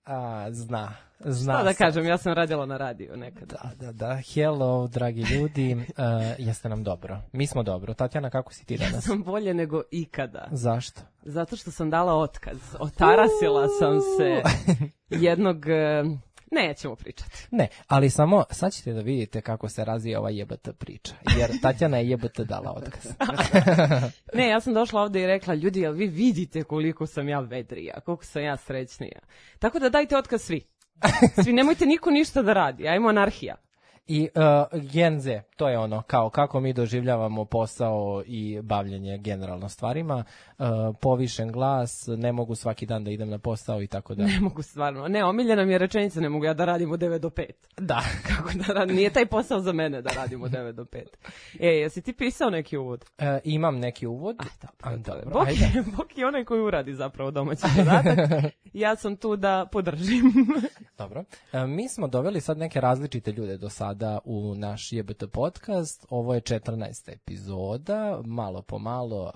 Zna Šta da kažem, ja sam radila na radiju nekada. Da. Hello, dragi ljudi, jeste nam dobro. Mi smo dobro. Tatjana, kako si ti danas? Ja sam bolje nego ikada. Zašto? Zato što sam dala otkaz. Otarasila sam se jednog... Nećemo pričati. Ne, ali samo sad ćete da vidite kako se razvija ova JBT priča. Jer Tatjana je JBT dala otkaz. Ne, ja sam došla ovde i rekla, ljudi, jel vi vidite koliko sam ja vedrija, koliko sam ja srećnija. Tako da dajte otkaz svi. Svi, nemojte niko ništa da radi, ajmo anarhija. I Gen Z, to je ono, kao kako mi doživljavamo posao i bavljenje generalno stvarima, povišen glas, ne mogu svaki dan da idem na posao i tako da. Ne mogu stvarno, ne, omiljena mi je rečenica, ne mogu ja da radim od 9 do 5. Da. Kako da radim, nije taj posao za mene da radim od 9 do 5. Jesi ti pisao neki uvod? Imam neki uvod. Dobro. Bok je onaj koji uradi zapravo domaći zadatak. Ja sam tu da podržim. Dobro. Mi smo doveli sad neke različite ljude do sada u naš JBT podcast. Ovo je 14. epizoda. Malo po malo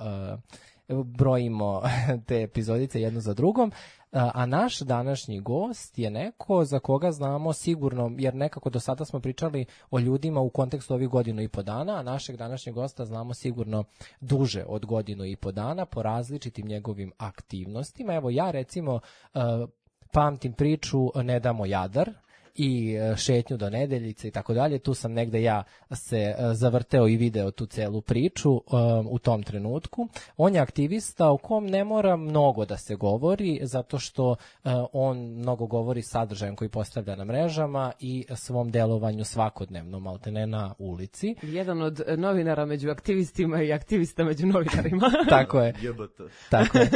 brojimo te epizodice jednu za drugom. A naš današnji gost je neko za koga znamo sigurno, jer nekako do sada smo pričali o ljudima u kontekstu ovih 1.5 dana, a našeg današnjeg gosta znamo sigurno duže od 1.5 dana po različitim njegovim aktivnostima. Evo ja recimo pamtim priču Ne damo Jadar i šetnju do Nedeljice i tako dalje. Tu sam negde ja se zavrteo i video tu celu priču u tom trenutku. On je aktivista o kom ne mora mnogo da se govori, zato što on mnogo govori sadržajem koji postavlja na mrežama i svom delovanju svakodnevno, maltene na ulici. Jedan od novinara među aktivistima i aktivista među novinarima. Tako je. Tako je.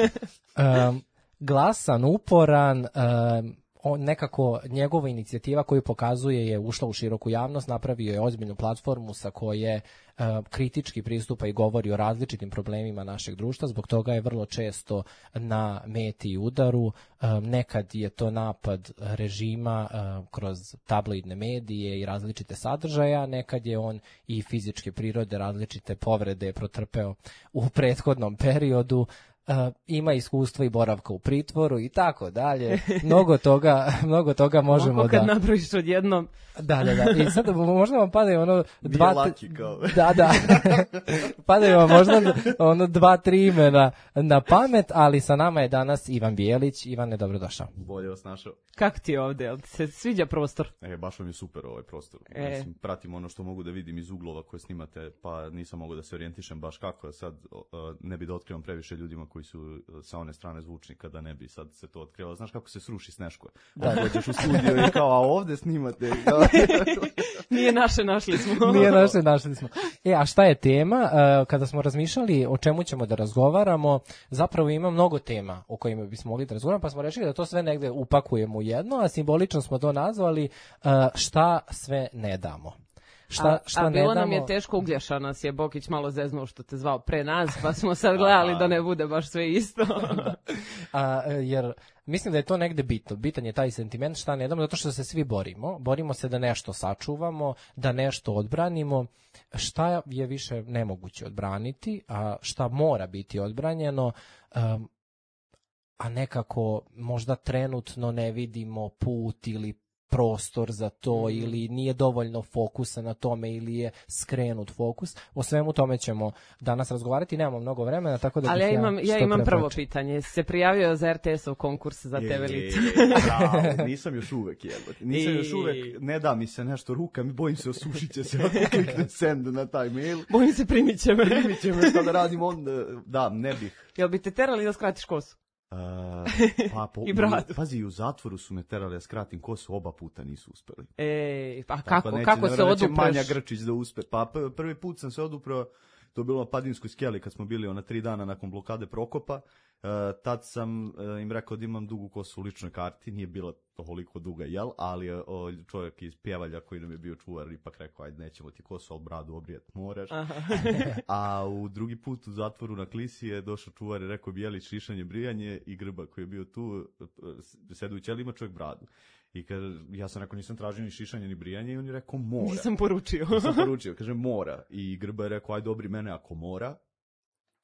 Glasan, uporan, nekako njegova inicijativa koju pokazuje je ušla u široku javnost, napravio je ozbiljnu platformu sa koje kritički pristupa i govori o različitim problemima našeg društva, zbog toga je vrlo često na meti i udaru. Nekad je to napad režima kroz tabloidne medije i različite sadržaja, nekad je on i fizičke prirode, različite povrede protrpeo u prethodnom periodu. Ima iskustva i boravka u pritvoru i tako dalje. Mnogo toga možemo Oko kad nabrojiš odjednom. Da. I sad možda vam padaju ono kao. Da. Padaju vam možda ono 2-3 imena na pamet, ali sa nama je danas Ivan Bijelić. Ivane, dobrodošao. Bolje vas našao. Kako ti je ovde? Jel ti se sviđa prostor? Baš vam je super ovaj prostor. Mislim, pratim ono što mogu da vidim iz uglova koje snimate, pa nisam mogao da se orijentišem baš kako. Sad ne bi da otkrivam previše ljudima koji su sa one strane zvučnika, da ne bi sad se to otkrivalo. Znaš kako se sruši Sneško? Dođeš u studio i kao, a ovde snimate. Nije naše, našli smo. A šta je tema? Kada smo razmišljali o čemu ćemo da razgovaramo, zapravo ima mnogo tema o kojima bismo mogli da razgovaramo, pa smo rešili da to sve negde upakujemo u jedno, a simbolično smo to nazvali šta sve ne damo. A bilo nam je teško, Uglješa nas je Bokić malo zeznuo što te zvao pre nas, pa smo sad gledali da ne bude baš sve isto. Jer mislim da je to negde bitno. Bitan je taj sentiment šta ne damo, zato što se svi borimo. Borimo se da nešto sačuvamo, da nešto odbranimo. Šta je više nemoguće odbraniti, a šta mora biti odbranjeno, a nekako možda trenutno ne vidimo put ili prostor za to ili nije dovoljno fokusa na tome ili je skrenut fokus. O svemu tome ćemo danas razgovarati, nemamo mnogo vremena, tako da ali ja imam prvo pitanje. Se prijavio za RTS-ov konkurs za TV lice? Nisam još uvek ne da mi se nešto ruka, bojim se osušit će se ako klikne send na taj mail. Bojim se primit će me šta da radim onda, da, ne bih. Jel bi te terali da skratiš kosu? I pazi, u zatvoru su me terali da skratim kosu, oba puta nisu uspeli. Pa kako se odupreš? Manja Grčić da uspe. Pa prvi put sam se oduprao, to je bilo na Padinskoj skeli kad smo bili 3 dana nakon blokade Prokopa. Tad sam im rekao da imam dugu kosu u ličnoj karti, nije bila toliko duga, ali čovjek iz Pjevalja koji nam je bio čuvar ipak rekao, ajde nećemo ti kosu, ali bradu obrijet moraš. A u drugi put u zatvoru na Klisi je došao čuvar i rekao, Bijelić, šišanje, brijanje, i Grba koji je bio tu, sede u ćeli, ima čovjek bradu. I ja sam rekao, nisam tražio ni šišanje ni brijanje, i on je rekao, mora. Nisam poručio, kaže, mora. I Grba je rekao, ajde dobri mene ako mora.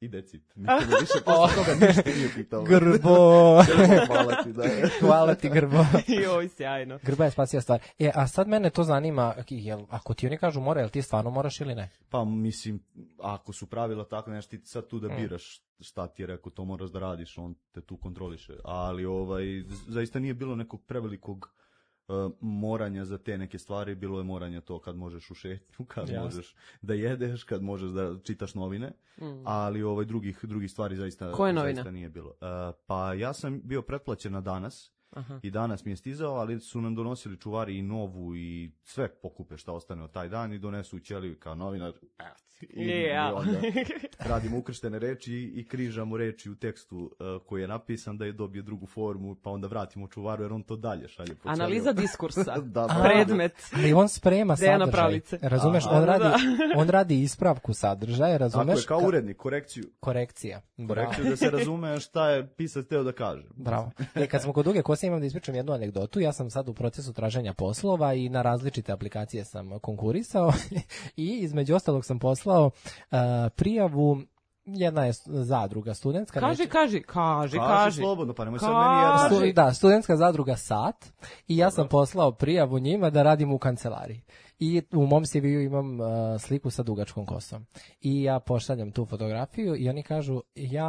i decit. Niko me više posle toga ništa nije pitao. Grbo! Hvala ti, da. Hvala ti, Grbo. Joj, sjajno. Grba je spasija stvar. A sad mene to zanima, ako ti oni kažu mora, jel ti stvarno moraš ili ne? Pa mislim, ako su pravila tako, nešto ti sad tu da biraš šta ti je rekao, to moraš da radiš, on te tu kontroliše. Ali zaista nije bilo nekog prevelikog moranja za te neke stvari, bilo je moranja to kad možeš u šetnju, kad možeš da jedeš, kad možeš da čitaš novine, ali drugih stvari zaista, zaista nije bilo. Pa ja sam bio pretplaćen na Danas. Aha. I danas mi je stizao, ali su nam donosili čuvari i novu i sve pokupe šta ostane od taj dan i donesu u ćeliju kao novinar. I onda radimo ukrštene reči i križamo reči u tekstu koji je napisan da je dobio drugu formu, pa onda vratimo čuvaru jer on to dalje šalje po analiza diskursa, da, predmet. I on sprema sadržaj. Razumeš, on radi ispravku sadržaja, razumeš? Tako je, kao urednik, korekciju. Korekcija. Korekciju da se razume šta je pisac teo da kaže. Bravo. Kad smo kod duge kose, imam da ispričam jednu anegdotu. Ja sam sad u procesu traženja poslova i na različite aplikacije sam konkurisao i između ostalog sam poslao prijavu. Jedna je zadruga studentska. Kaži slobodno, pa nemoj sad meni Da, studentska zadruga SAT i ja sam poslao prijavu njima da radim u kancelariji. I u mom CV-u imam sliku sa dugačkom kosom. I ja pošaljem tu fotografiju i oni kažu,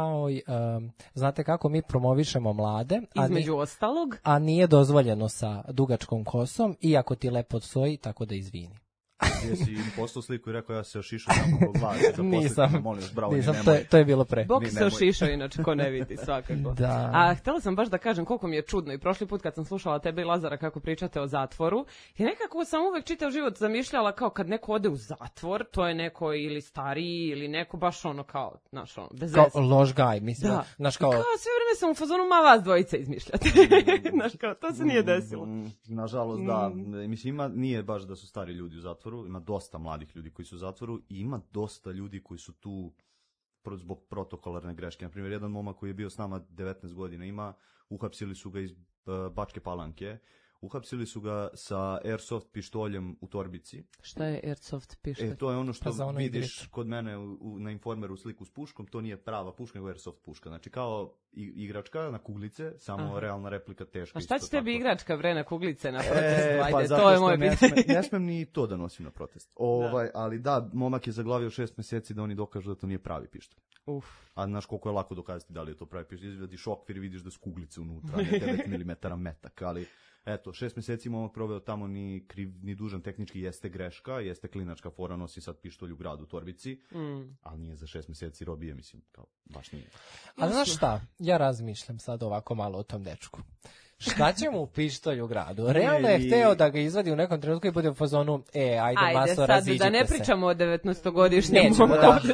znate kako mi promovišemo mlade, ostalog, a nije dozvoljeno sa dugačkom kosom, iako ti lepo stoji, tako da izvini. Jesi im poslao sliku i rekao ja se ošišao nakon glasa. Nisam, bravo, to je bilo pre. Bog se ošišao, inače ko ne vidi svakako. Da. A htjela sam baš da kažem koliko mi je čudno i prošli put kad sam slušala tebe i Lazara kako pričate o zatvoru i nekako sam uvek čitav život zamišljala kao kad neko ode u zatvor, to je neko ili stariji ili neko baš ono kao, znaš ono, bez veze. Kao loš gaj, mislim. Da. Znaš, kao sve vreme sam u fazonu, ma vas dvojice izmišljate. Znaš kao, to se nije desilo. Nažalost, da. Mislim, nije baš da su stari ljudi u zatvoru, ima dosta mladih ljudi koji su u zatvoru i ima dosta ljudi koji su tu zbog protokolarne greške. Naprimjer, jedan momak koji je bio s nama 19 godina uhapsili su ga iz Bačke Palanke, uhapsili su ga sa airsoft pištoljem u torbici. Šta je airsoft pištolj? To je ono što vidiš kod mene na Informeru sliku s puškom, to nije prava puška, nego airsoft puška. Znači kao igračka na kuglice, samo realna replika teška. A šta će tebi igračka na kuglice na protestu? Ajde, to je moje pitanje. Ne smem ni to da nosim na protest. Ali da, momak je zaglavio 6 meseci da oni dokažu da to nije pravi pištolj. A znaš koliko je lako dokazati da li je to pravi pištolj. Izvadiš okvir i vidiš da su kuglice unutra, ne 9 mm metak, ali eto, 6 meseci momak proveo tamo, ni kriv, ni dužan, tehnički jeste greška, jeste klinačka fora, nosi sad pištolj u gradu u torbici, ali nije za 6 meseci robije, mislim, kao, baš nije. A znaš šta, ja razmišljam sad ovako malo o tom dečku. Šta će mu pištolj u gradu? Realno je hteo da ga izvadi u nekom trenutku i bude u fazonu, ajde maso, raziđite se. Ajde, sad, da ne pričamo o 19-godišnjem. Nećemo,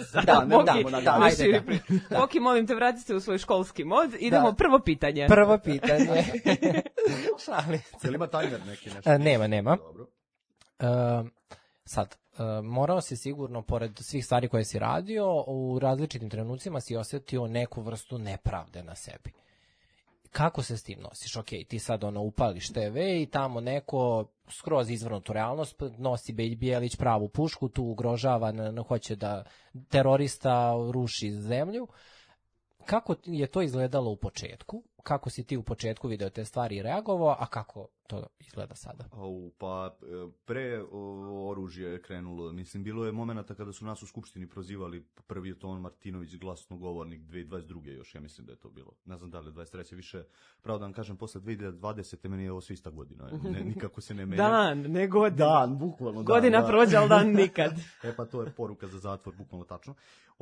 da. Boki, molim te, vrati se u svoj školski mod. Idemo, prvo pitanje. Prvo pitanje. Jel ima tajmer neki nešto? Nema. Dobro. Sad, morao si sigurno, pored svih stvari koje si radio, u različitim trenucima si osjetio neku vrstu nepravde na sebi. Kako se s tim nosiš? Ok, ti sad upališ TV i tamo neko skroz izvrnutu realnost, nosi Bijelić pravu pušku, tu ugrožava, hoće da terorista ruši zemlju. Kako je to izgledalo u početku? Kako si ti u početku video te stvari i reagovao, a kako to izgleda sada? Pa pre oružje je krenulo. Mislim, bilo je momenata kada su nas u Skupštini prozivali, prvi je to on Martinović, glasnogovornik 2022. još, ja mislim da je to bilo. Ne znam da li 23. više, pravo da vam kažem, posle 2020. meni je ovo sve ista godina. Nikako se ne menja. Dan, ne godina. Dan, bukvalno. Godina prođe, ali dan nikad. Pa to je poruka za zatvor, bukvalno tačno.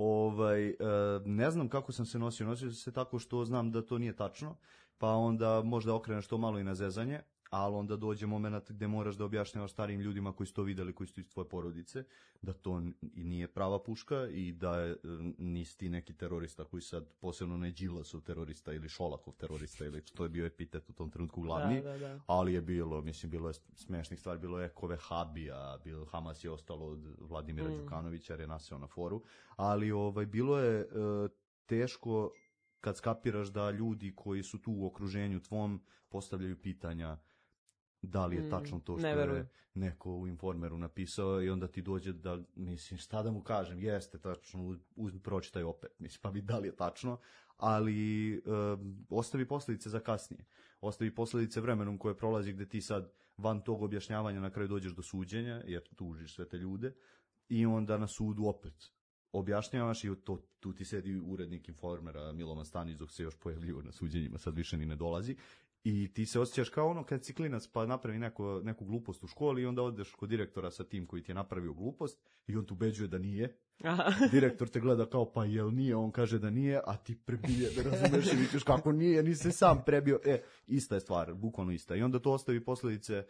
Ne znam kako sam se nosio. Nosio se tako što znam da to nije tačno, pa onda možda okreneš to malo i na zezanje, ali onda dođe moment gde moraš da objašnjavaš starijim ljudima koji su to videli, koji su iz tvoje porodice, da to i nije prava puška i da nisi ti neki terorista koji sad posebno ne Đilasov terorista ili Šolakov terorista ili što je bio epitet u tom trenutku glavni, ali je bilo je smešnih stvari, bilo je Eko Vehabija, Hamas je ostalo od Vladimira Đukanovića jer je naseo na foru, ali bilo je teško kad skapiraš da ljudi koji su tu u okruženju tvom postavljaju pitanja da li je tačno to što je neko u Informeru napisao i onda ti dođe da, mislim, šta da mu kažem, jeste tačno, pročitaj opet, mislim, pa vidi da li je tačno, ali ostavi posljedice za kasnije. Ostavi posljedice vremenom koje prolazi gde ti sad van tog objašnjavanja na kraju dođeš do suđenja, jer tužiš sve te ljude, i onda na sudu opet objašnjavaš i tu ti sedi urednik Informera Milovan Stanić dok se još pojavljivo na suđenjima, sad više ni ne dolazi. I ti se osjećaš kao ono kad si klinac pa napravi neku glupost u školi i onda odeš kod direktora sa tim koji ti je napravio glupost i on te ubeđuje da nije. Aha. Direktor te gleda kao pa jel nije, on kaže da nije, a ti prebije da razumeš i vidiš kako nije, nisi se sam prebio. Ista je stvar, bukvalno ista. I onda to ostavi posljedice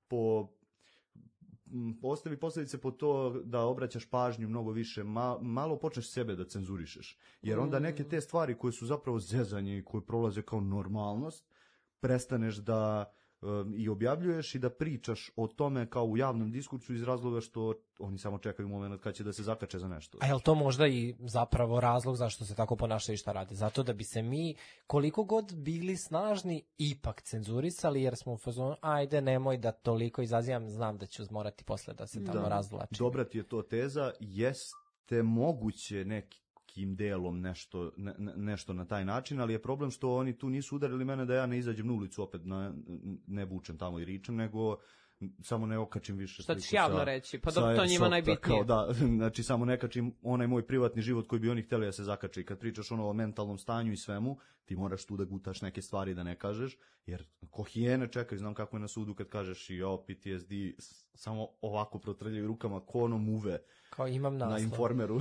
po to da obraćaš pažnju mnogo više, malo počneš sebe da cenzurišeš. Jer onda neke te stvari koje su zapravo zezanje i koje prolaze kao normalnost, prestaneš da i objavljuješ i da pričaš o tome kao u javnom diskursu iz razloga što oni samo čekaju moment kad će da se zakače za nešto. A je li to možda i zapravo razlog zašto se tako ponašaju i šta rade? Zato da bi se mi, koliko god bili snažni, ipak cenzurisali jer smo u fazonu, ajde nemoj da toliko izazivam, znam da ću morati posle da se tamo razvlačim. Dobra ti je to teza, jeste moguće nekim delom nešto na taj način, ali je problem što oni tu nisu udarili mene da ja ne izađem na ulicu opet, ne bučem tamo i ričem, nego samo ne okačim više sliku. Šta ćeš javno reći? Pa dok to njima najbitnije. Znači samo ne kačim onaj moj privatni život koji bi oni htjeli da se zakače. I kad pričaš o mentalnom stanju i svemu, ti moraš tu da gutaš neke stvari da ne kažeš, jer ko hijene čekaj, znam kako je na sudu kad kažeš i PTSD, samo ovako protrljaju rukama ko ono muve. Kao imam naslov. Na Informeru.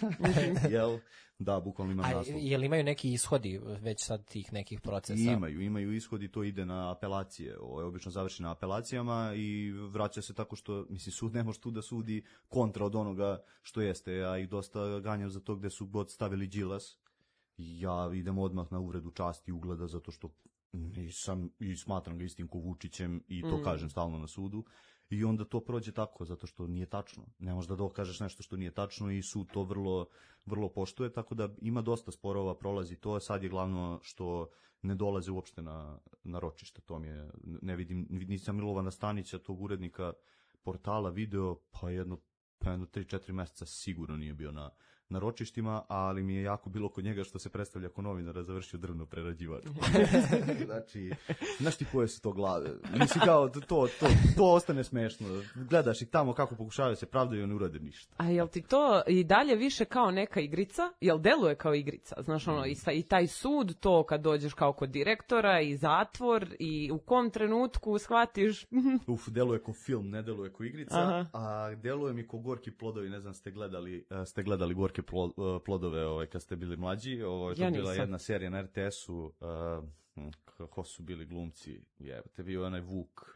Jel? Da, bukvalno imam naslov. Jel imaju neki ishodi već sad tih nekih procesa? Imaju ishodi, to ide na apelacije. Ovo je obično završi na apelacijama i vraća se tako što, mislim, sud ne može tu da sudi kontra od onoga što jeste. Ja ih dosta ganjam za to gde su god stavili Đilas. Ja idem odmah na uvredu časti i ugleda zato što nisam i smatram ga istim ko Vučićem i to kažem stalno na sudu. I onda to prođe tako, zato što nije tačno. Ne možeš da dokažeš nešto što nije tačno i sud to vrlo, vrlo poštuje, tako da ima dosta sporova, prolazi to, sad je glavno što ne dolaze uopšte na ročište. To mi je, ne vidim, nisam Milovana Stanića, tog urednika portala video, pa jedno 3-4 meseca sigurno nije bio na ročištima, ali mi je jako bilo kod njega što se predstavlja kao novinara, završio drvno prerađivač. Znači, znaš ti koje su to glave? Mislim kao, to ostane smešno. Gledaš ih tamo kako pokušavaju se pravdaju i ne urade ništa. A jel ti to i dalje više kao neka igrica? Jel deluje kao igrica? Znaš, i taj sud, to kad dođeš kao kod direktora i zatvor i u kom trenutku shvatiš? Deluje kao film, ne deluje kao igrica. Aha. A deluje mi kao Gorki plodovi, ne znam, ste gledali Gorke plodove kad ste bili mlađi. To je bila jedna serija na RTS-u. Ko su bili glumci? Te bio onaj Vuk.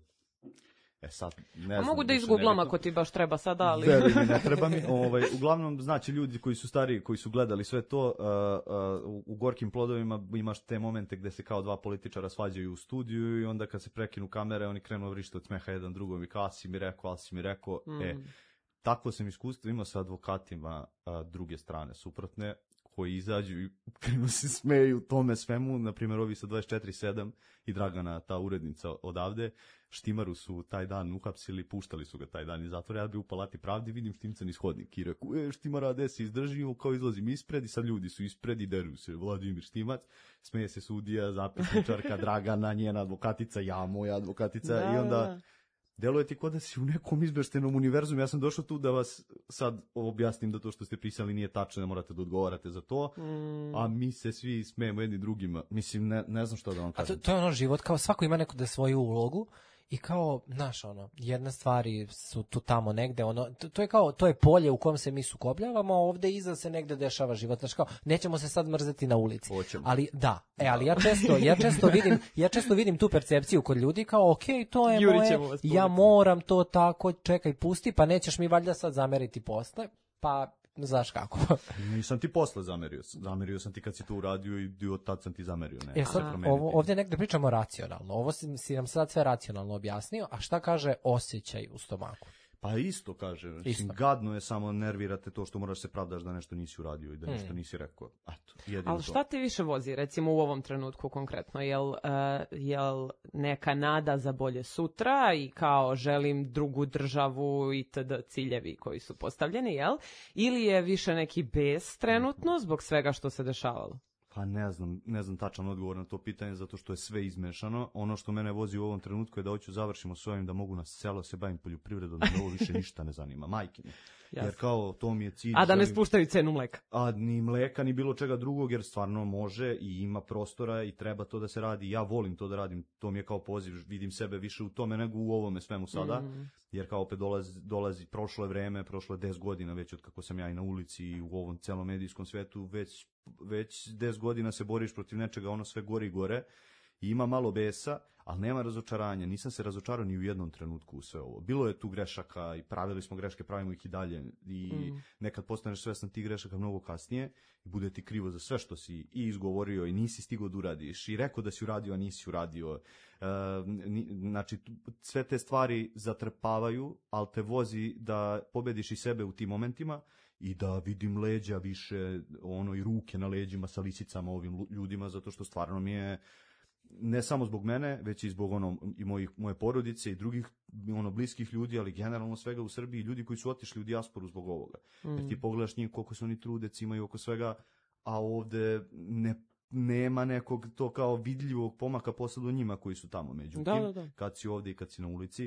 Sad, ne znam. Mogu da izgooglam ako ti baš treba sada, ali... Veruj mi, ne treba mi. Uglavnom, znači, ljudi koji su stariji, koji su gledali sve to, u Gorkim plodovima imaš te momente gde se kao dva političara svađaju u studiju i onda kad se prekinu kamere, oni krenu vrište od smeha jedan drugom i kao, ali si mi rekao. Takvo sam iskustvo imao sa advokatima druge strane, suprotne, koji izađu i krenu se smeju tome svemu, na primjer ovi sa 24/7 i Dragana, ta urednica odavde, Štimaru su taj dan uhapsili, puštali su ga taj dan iz zatvora, ja bi u Palati pravdi, vidim Štimca niz hodnik i reku, Štimara, gde se izdržio, kao izlazim ispred i sad ljudi su ispred i deru se, Vladimir Štimac, smeje se sudija, zapisničarka Dragana, njena advokatica, ja, moja advokatica i onda... Deluje ti kao da si u nekom izbeštenom univerzumu. Ja sam došao tu da vas sad objasnim da to što ste pisali nije tačno, ne morate da odgovarate za to, a mi se svi smejemo jedni drugima. Mislim, ne znam što da vam kažem. A to je ono život, kao svako ima neko da svoju ulogu i kao, znaš, jedne stvari su tu tamo negde, to je kao, to je polje u kojem se mi sukobljavamo, a ovde iza se negde dešava život, znaš, kao, nećemo se sad mrzeti na ulici. Hoćemo. Ali ali ja često vidim tu percepciju kod ljudi kao, okej, to je moje, ja moram to tako, čekaj, pusti, pa nećeš mi valjda sad zameriti posle, pa znaš kako. Nisam ti posle zamerio sam ti kad si to uradio i od tad sam ti zamerio. Ovdje negde pričamo racionalno, ovo si nam sad sve racionalno objasnio, a šta kaže osjećaj u stomaku? Pa isto kaže, mislim, gadno je, samo nervirate to što moraš se pravdaš da nešto nisi uradio i da nešto nisi rekao. Eto, jedino Ali šta te više vozi, recimo u ovom trenutku konkretno? Jel neka nada za bolje sutra i kao želim drugu državu i td. Ciljevi koji su postavljeni, jel? Ili je više neki bes trenutno zbog svega što se dešavalo? Pa ne znam tačan odgovor na to pitanje, zato što je sve izmešano. Ono što mene vozi u ovom trenutku je da hoću završimo s ovim, da mogu na selo se bavim poljoprivredom, da ovo više ništa ne zanima. Majke mi. Jer kao to mi je cilj. A da ne spuštaju cenu mleka? A ni mleka, ni bilo čega drugog, jer stvarno može i ima prostora i treba to da se radi. Ja volim to da radim, to mi je kao poziv, vidim sebe više u tome nego u ovome svemu sada. Jer kao opet dolazi prošlo je vreme, prošlo je 10 godina već od kako sam ja i na ulici i u ovom celom medijskom svetu, već 10 godina se boriš protiv nečega, ono sve gore i gore. I ima malo besa, ali nema razočaranja. Nisam se razočarao ni u jednom trenutku u sve ovo. Bilo je tu grešaka i pravili smo greške, pravimo ih i dalje. I nekad postaneš svestan tih grešaka mnogo kasnije i bude ti krivo za sve što si i izgovorio i nisi stigao da uradiš i rekao da si uradio, a nisi uradio. Znači, sve te stvari zatrpavaju, ali te vozi da pobediš i sebe u tim momentima i da vidim leđa više, i ruke na leđima sa lisicama ovim ljudima, zato što stvarno mi je, ne samo zbog mene, već i zbog i moje porodice i drugih bliskih ljudi, ali generalno svega u Srbiji, ljudi koji su otišli u dijasporu zbog ovoga. Jer ti pogledaš njih koliko se oni trude, cimaju oko svega, a ovde nema nekog to kao vidljivog pomaka posle do njima koji su tamo. Međutim, kad si ovde i kad si na ulici,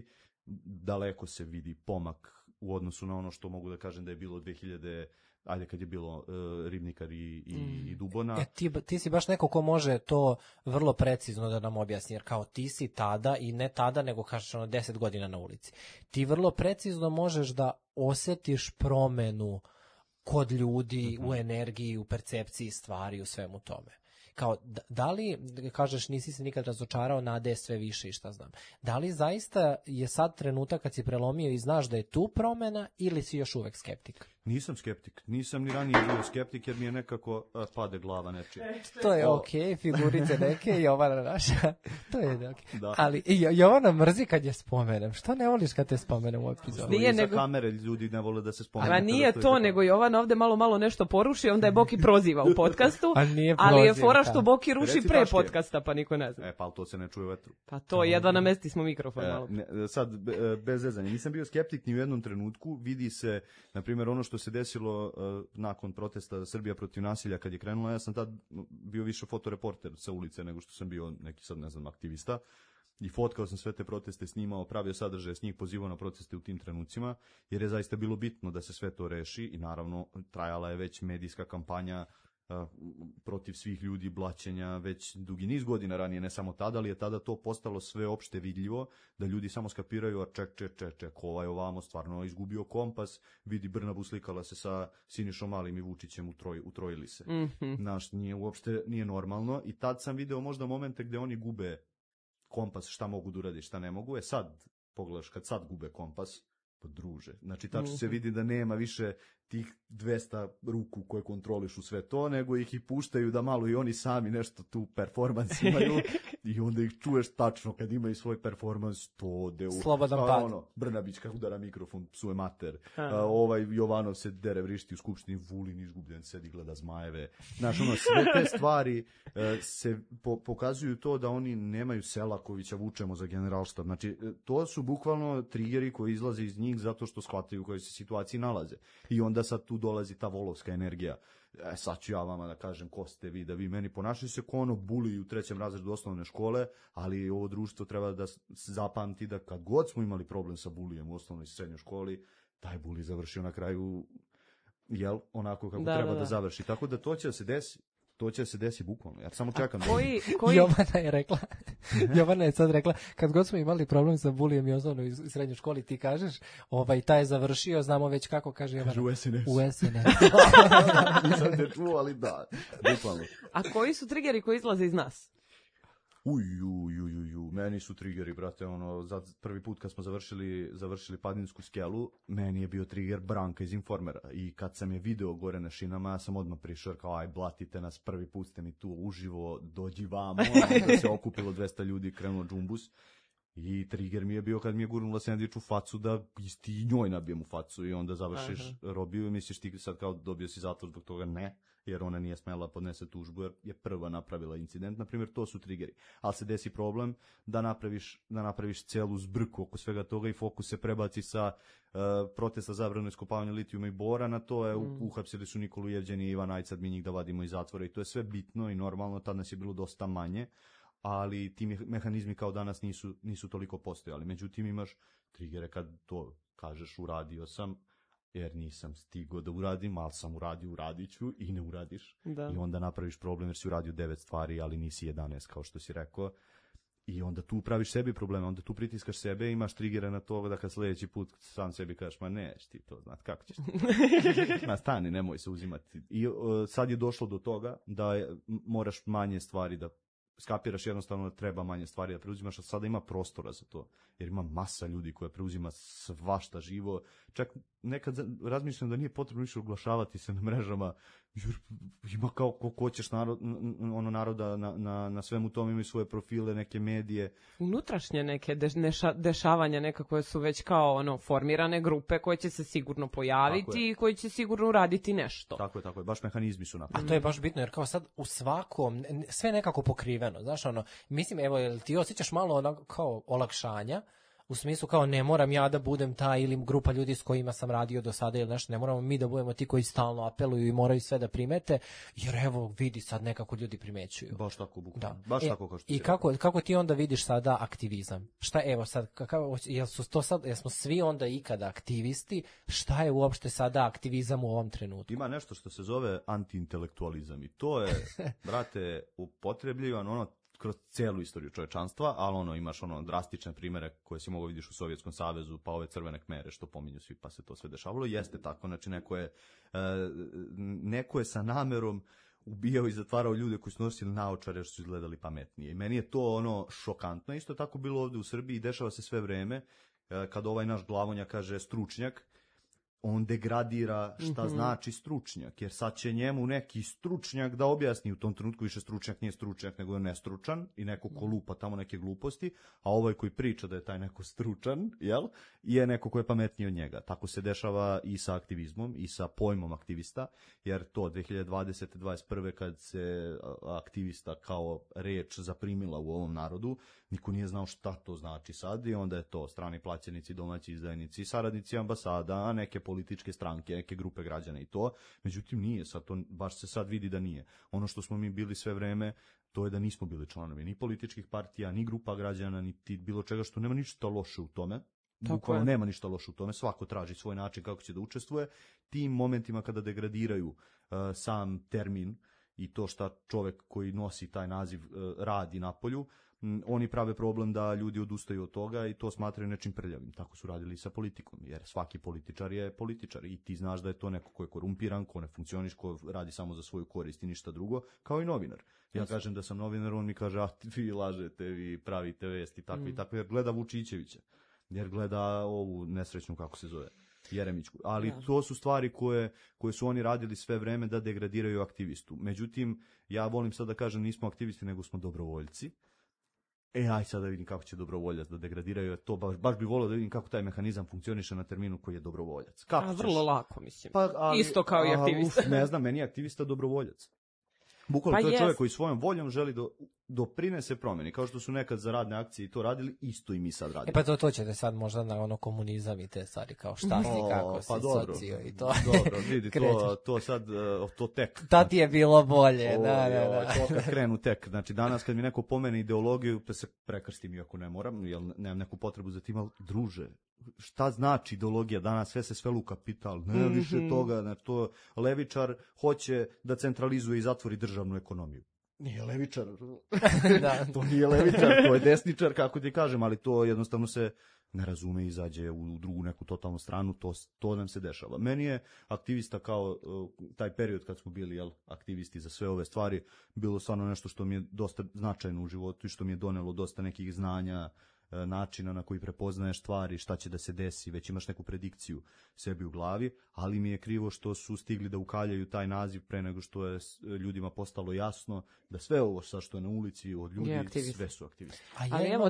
daleko se vidi pomak u odnosu na ono što mogu da kažem da je bilo 2000, ajde kad je bilo Ribnikar i Dubona. Ti si baš neko ko može to vrlo precizno da nam objasni, jer kao ti si tada i ne tada, nego kažeš 10 godina na ulici. Ti vrlo precizno možeš da osetiš promenu kod ljudi u energiji, u percepciji stvari, u svemu tome. Kao, da li, kažeš, nisi se nikad razočarao, nade je sve više i šta znam. Da li zaista je sad trenutak kad si prelomio i znaš da je tu promena ili si još uvek skeptik? Nisam skeptik. Nisam ni ranije bio skeptik jer mi je nekako pade glava nečija. To je okej, figurice neke, Jovana naša. To je okej. Ali Jovana mrzi kad je spomenem. Što ne voliš kad te spomenem u epizodu? Nije nego kamere, ljudi ne vole da se spomenu. A nije to, nego Jovana ovde malo nešto poruši, onda je Boki proziva u podcastu. Ali je fora što Boki ruši pre podcasta, pa niko ne zna. Pa to se ne čuje u vetru. Pa to, jedva namesti smo mikrofon malo. Sad, bez zezanja. Nisam bio skeptik ni u jednom trenutku. Vidi se, na primjer, ono što se desilo nakon protesta Srbija protiv nasilja kad je krenula. Ja sam tad bio više fotoreporter sa ulice nego što sam bio neki, sad ne znam, aktivista. I fotkao sam sve te proteste, snimao, pravio sadržaje s njih, pozivao na proteste u tim trenucima, jer je zaista bilo bitno da se sve to reši i naravno trajala je već medijska kampanja protiv svih ljudi, blaćenja već dugi niz godina ranije, ne samo tada, ali je tada to postalo sve opšte vidljivo, da ljudi samo skapiraju, a ček, ovaj ovamo stvarno izgubio kompas, vidi Brnabu slikala se sa Sinišom Malim i Vučićem, utrojili se. Znaš, nije normalno i tad sam video možda momente gde oni gube kompas, šta mogu da uradi, šta ne mogu, sad pogledaš, kad sad gube kompas, pa druže. Znači, tačno se vidi da nema više tih 200 ruku koje kontrolišu sve to, nego ih i puštaju da malo i oni sami nešto tu performans imaju i onda ih čuješ tačno kad imaju svoj performans, to ode u... Slobodan pad. Brnabić kako udara mikrofon, psuje mater. Jovanov se dere vrišti u skupštini, Vulin izgubljen, sedi gleda zmajeve. Znaš, sve te stvari se pokazuju to da oni nemaju Selakovića, vučemo za generalštab. Znači, to su bukvalno trigeri koji izlaze iz njih zato što shvataju u kojoj se situaciji nalaze. I onda sad tu dolazi ta volovska energija. Sad ću ja vama da kažem ko ste vi, da vi meni ponašaju se ko buli u 3. razredu osnovne škole, ali ovo društvo treba da zapamti da kad god smo imali problem sa bulijem u osnovnoj i srednjoj školi, taj buli završio na kraju, onako kako treba da završi. Tako da to će da se desi. To će se desi bukvalno. Ja samo čekam. Jovana je sad rekla, kad god smo imali problem sa bulijem i osnovnoj i srednjoj školi, ti kažeš, taj je završio, znamo već kako, kaže Jovana. U SNS. U SNS. Nisam te čuo, ali da, bukvalno. A koji su triggeri koji izlaze iz nas? Meni su triggeri, brate, prvi put kad smo završili Padinsku skelu, meni je bio trigger Branka iz Informera i kad sam je video gore na šinama, ja sam odmah prišao, kao aj, blatite nas, prvi put ste mi tu uživo, dođi vamo, da se okupilo 200 ljudi, krenuo džumbus I trigger mi je bio kad mi je gurnula sendvič u facu da ti njoj nabijem u facu i onda završiš robiju i misliš ti sad kao dobio si zatvor zbog toga, ne, jer ona nije smela podnese tužbu jer je prva napravila incident, na primjer to su triggeri. Ali se desi problem da napraviš celu zbrku oko svega toga i fokus se prebaci sa protesta zabrane iskopavanja litijuma i bora na to je uhapsili su Nikolu Jevđeni i Ivan Ajcad, mi njih da vadimo iz zatvora i to je sve bitno i normalno, tad nas je bilo dosta manje, ali ti mehanizmi kao danas nisu toliko postojali. Međutim, imaš trigere kad to kažeš uradio sam, jer nisam stigao da uradim, ali sam uradio, uradit ću i ne uradiš. Da. I onda napraviš problem jer si uradio 9 stvari, ali nisi 11, kao što si rekao. I onda tu praviš sebi probleme, onda tu pritiskaš sebe i imaš trigere na to da kad sljedeći put sam sebi kažeš, ma neš ti to znat, kako ćeš ti? Ma stani, nemoj se uzimati. I sad je došlo do toga da moraš manje stvari da skapiraš jednostavno da treba manje stvari da preuzimaš, a sada ima prostora za to, jer ima masa ljudi koja preuzima svašta živo, čak nekad razmišljam da nije potrebno više oglašavati se na mrežama, jer ima kao ko hoćeš naroda na svemu tom, imaju svoje profile, neke medije. Unutrašnje neke dešavanja neka koje su već kao formirane grupe koje će se sigurno pojaviti i koji će sigurno uraditi nešto. Tako je, baš mehanizmi su napravljeni. A to je baš bitno, jer kao sad u svakom, sve nekako pokriveno, znaš mislim, evo, jel ti osjećaš malo kao olakšanja, u smislu kao ne moram ja da budem ta ili grupa ljudi s kojima sam radio do sada ili nešto, ne moramo mi da budemo ti koji stalno apeluju i moraju sve da primete, jer evo vidi sad nekako ljudi primećuju. Baš tako bukvalno. Baš tako kao što i kako ti onda vidiš sada aktivizam? Šta evo sad, jesmo svi onda ikada aktivisti? Šta je uopšte sada aktivizam u ovom trenutku? Ima nešto što se zove antiintelektualizam i to je, brate, upotrebljivano kroz celu istoriju čovečanstva, ali imaš drastične primere koje si mogao vidiš u Sovjetskom savezu, pa ove crvene kmere što pominju svi, pa se to sve dešavalo. Jeste tako, znači neko je sa namerom ubijao i zatvarao ljude koji su nosili naočare što su izgledali pametnije. I meni je to šokantno. Isto tako bilo ovdje u Srbiji, dešava se sve vreme, kad ovaj naš glavonja kaže stručnjak, on degradira šta znači stručnjak, jer sad će njemu neki stručnjak da objasni, u tom trenutku više stručnjak nije stručnjak, nego je nestručan i neko ko lupa tamo neke gluposti, a ovaj koji priča da je taj neko stručan, je neko ko je pametniji od njega. Tako se dešava i sa aktivizmom i sa pojmom aktivista, jer to 2020. 2021. kad se aktivista kao reč zaprimila u ovom narodu, niko nije znao šta to znači sad i onda je to strani plaćenici, domaći izdajnici, saradnici ambasada, neke političke stranke, neke grupe građana i to. Međutim, nije sad to, baš se sad vidi da nije. Ono što smo mi bili sve vreme, to je da nismo bili članovi ni političkih partija, ni grupa građana, niti bilo čega, što nema ništa loše u tome. Bukvalno nema ništa loše u tome, svako traži svoj način kako će da učestvuje. Tim momentima kada degradiraju sam termin i to šta čovek koji nosi taj naziv radi napolju, oni prave problem da ljudi odustaju od toga i to smatraju nečim prljavim. Tako su radili i sa politikom, jer svaki političar je političar i ti znaš da je to neko ko je korumpiran, ko ne funkcioniš, ko radi samo za svoju korist i ništa drugo, kao i novinar. Ja kažem da sam novinar, on mi kaže, vi lažete, vi pravite vesti, takve i takve, jer gleda Vučićevića, jer gleda ovu nesrećnu, kako se zove, Jeremićku. Ali to su stvari koje su oni radili sve vreme da degradiraju aktivistu. Međutim, ja volim sad da kažem, nismo aktivisti, nego smo dobrovoljci. Aj sad da vidim kako će dobrovoljac da degradiraju, to baš bi volio da vidim kako taj mehanizam funkcioniše na terminu koji je dobrovoljac. Kako ćeš? Vrlo lako, mislim. Isto kao i aktivista. Ne znam, meni je aktivista dobrovoljac. Bukvalno to je čovjek koji svojom voljom želi doprinese promjeni, kao što su nekad za radne akcije i to radili, isto i mi sad radimo. Pa to ćete sad možda na komunizam i te stvari, kao šta si, kako si, socio i to. Dobro, vidi, to sad, to tek. Ta ti je bilo bolje, To kad krenu tek, znači danas kad mi neko pomene ideologiju, pa se prekrstim iako ne moram, jer nemam neku potrebu za tim, ali druže, šta znači ideologija danas, sve se svelo u kapital, ne više toga, znači to levičar hoće da centralizuje i zatvori državnu ekonomiju. Nije levičar, to nije levičar, to je desničar, kako ti kažem, ali to jednostavno se ne razume i izađe u drugu neku totalnu stranu, to nam se dešava. Meni je aktivista kao taj period kad smo bili aktivisti za sve ove stvari, bilo stvarno nešto što mi je dosta značajno u životu i što mi je donelo dosta nekih znanja, načina na koji prepoznaješ stvari, šta će da se desi, već imaš neku predikciju sebi u glavi, ali mi je krivo što su stigli da ukaljaju taj naziv pre nego što je ljudima postalo jasno da sve ovo sa što je na ulici od ljudi, sve su aktivisti. Ali evo,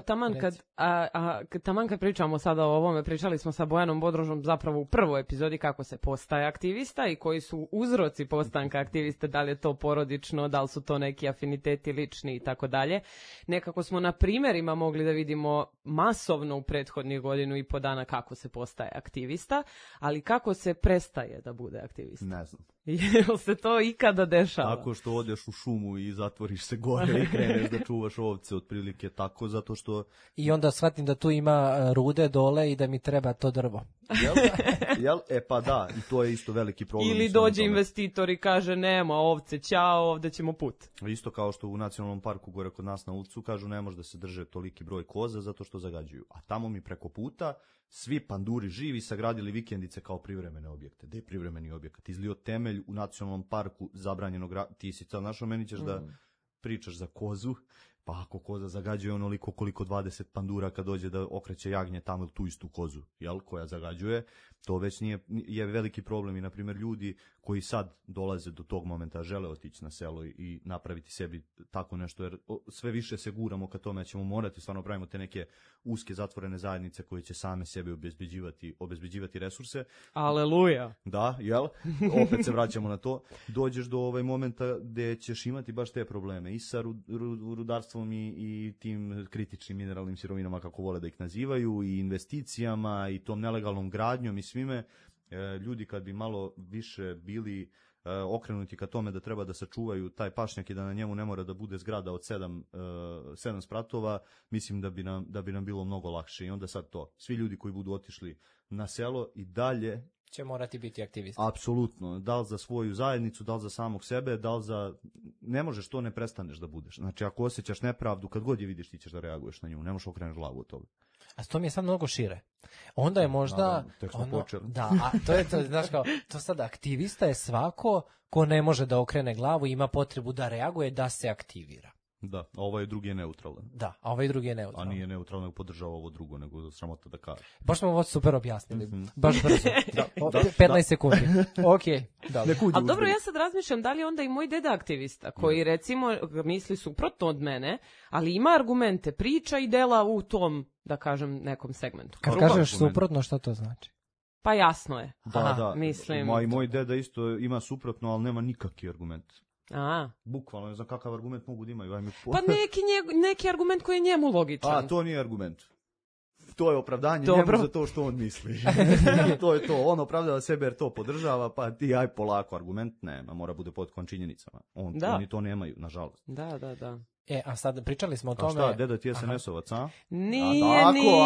taman kad pričamo sada o ovome, pričali smo sa Bojanom Bodrožom zapravo u prvoj epizodi kako se postaje aktivista i koji su uzroci postanka aktiviste, da li je to porodično, da li su to neki afiniteti lični i tako dalje. Nekako smo na primjerima mogli da vidimo masovno u prethodnih godinu i po dana kako se postaje aktivista, ali kako se prestaje da bude aktivista? Ne znam. Jel se to ikada dešava? Tako što odeš u šumu i zatvoriš se gore i kreneš da čuvaš ovce, otprilike tako, zato što... I onda shvatim da tu ima rude dole i da mi treba to drvo. Jel? Pa da, i to je isto veliki problem. Ili dođe investitor i kaže nema ovce, ćao, ovde ćemo put. Isto kao što u nacionalnom parku gore kod nas na ulicu kažu ne može da se drže toliki broj koza zato što zagađuju. A tamo mi preko puta svi panduri živi sagradili vikendice kao privremene objekte. Gde je privremeni objekat? Izlio temelj u nacionalnom parku zabranjenog... Ti si sad našao, meni ćeš da pričaš za kozu, pa ako koza zagađuje onoliko koliko 20 pandura kad dođe da okreće jagnje tamo tu istu kozu, jel, koja zagađuje, to već je veliki problem. I na primjer ljudi koji sad dolaze do tog momenta, žele otići na selo i napraviti sebi tako nešto, jer sve više se guramo ka tome, ćemo morati stvarno pravimo te neke uske zatvorene zajednice koje će same sebi obezbeđivati resurse. Aleluja! Da, jel? Opet se vraćamo na to. Dođeš do momenta gde ćeš imati baš te probleme i sa rudarstvom i tim kritičnim mineralnim sirovinama, kako vole da ih nazivaju, i investicijama i tom nelegalnom gradnjom i svime. Ljudi kad bi malo više bili okrenuti ka tome da treba da sačuvaju taj pašnjak i da na njemu ne mora da bude zgrada od 7 spratova, mislim da bi nam bilo mnogo lakše. I onda sad to, svi ljudi koji budu otišli na selo i dalje će morati biti aktivisti. Apsolutno, da li za svoju zajednicu, da li za samog sebe, da li za... Ne možeš to, ne prestaneš da budeš. Znači, ako osjećaš nepravdu, kad god je vidiš, ti ćeš da reaguješ na nju, ne možeš okreneš glavu od toga. A to mi je sad mnogo šire. Onda je možda... Tek smo počeli. Da, a to je to, znaš kao, to sad aktivista je svako ko ne može da okrene glavu i ima potrebu da reaguje, da se aktivira. Da, a ovaj drugi je neutralan. Da, a ovaj drugi je neutralan. A nije neutralan, nego podržava ovo drugo, nego sramota da kaže. Baš smo ovo super objasnili, baš brzo. 15 sekundi. Okej, dobro. Ali dobro, ja sad razmišljam da li onda i moj deda aktivista, koji recimo misli suprotno od mene, ali ima argumente, priča i dela u tom, da kažem, nekom segmentu. Kad kažeš suprotno, šta to znači? Pa jasno je. Da. Mislim. Moj deda isto ima suprotno, ali nema nikakvi argument. A. Bukvalno, ne znam kakav argument mogu da imaju. Pa neki argument koji je njemu logičan. A, to nije argument. To je opravdanje njemu za to što on misli. To je to. On opravdava sebe jer to podržava, pa ti aj polako. Argument nema, mora bude potkovan činjenicama. Oni to nemaju, nažalost. Da. A sad pričali smo o tome... A šta, deda ti je SNS-ovac, a? Nije.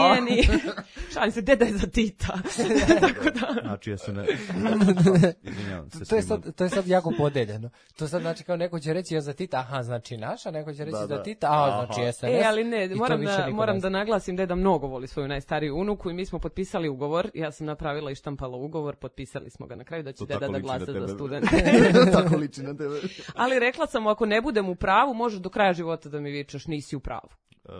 Šalim se, deda je za Tita. Znači, SNS... Izvinjavam se. To je sad jako podeljeno. To sad znači kao neko će reći ja za Tita, aha, znači naša, neko će reći za Tita, znači SNS. Ali ne, moram da naglasim, deda mnogo voli svoju najstariju unuku i mi smo potpisali ugovor, ja sam napravila i štampala ugovor, potpisali smo ga na kraju da će deda da glasa za studente. Tako liči na tebe. Ali rekla sam, ako ne budem u pravu, možeš do kraja života da mi vičeš, nisi u pravu.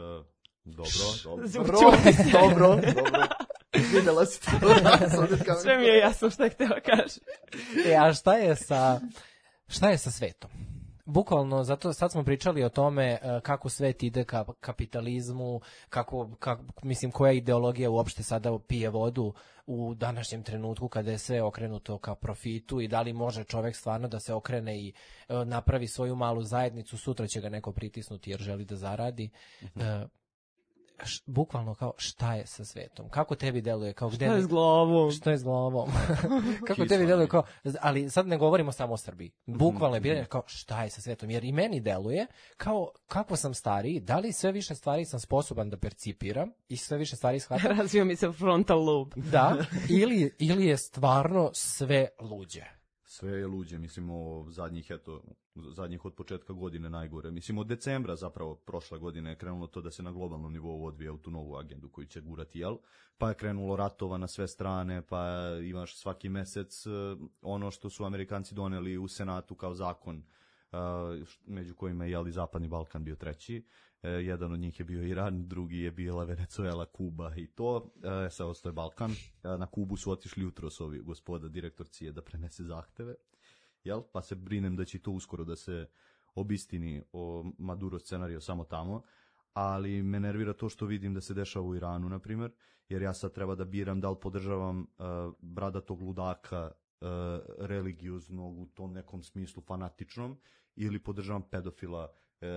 Dobro. Vidjela si to. Sve mi je jasno šta je htjela kaži. A šta je sa svetom? Bukvalno, zato sad smo pričali o tome kako svet ide ka kapitalizmu, mislim, koja ideologija uopšte sada pije vodu u današnjem trenutku kada je sve okrenuto ka profitu i da li može čovek stvarno da se okrene i napravi svoju malu zajednicu, sutra će ga neko pritisnuti jer želi da zaradi. Bukvalno kao šta je sa svetom? Kako tebi deluje? Kao šta je s glavom? Što je s glavom? Kako tebi deluje? Kao, ali sad ne govorimo samo o Srbiji. Bukvalno je pitanje kao šta je sa svetom? Jer i meni deluje kao kako sam stariji, da li sve više stvari sam sposoban da percipiram i sve više stvari shvatam? Razvio mi se frontal lobe. Da, ili je stvarno sve luđe. Sve je luđe, mislim, zadnjih od početka godine najgore. Mislim, od decembra zapravo prošle godine je krenulo to da se na globalnom nivou odvija u tu novu agendu koju će gurati, jel? Pa je krenulo ratova na sve strane, pa imaš svaki mesec ono što su Amerikanci doneli u Senatu kao zakon među kojima je i Zapadni Balkan bio treći. Jedan od njih je bio Iran, drugi je bila Venezuela, Kuba i to. Sad ostaje Balkan. Na Kubu su otišli jutros ovi gospoda direktor CIA da prenese zahteve. Jel? Pa se brinem da će to uskoro da se obistini o Maduro scenariju samo tamo. Ali me nervira to što vidim da se dešava u Iranu, na primjer, jer ja sad treba da biram da li podržavam bradatog ludaka religioznog u tom nekom smislu fanatičnom ili podržavam pedofila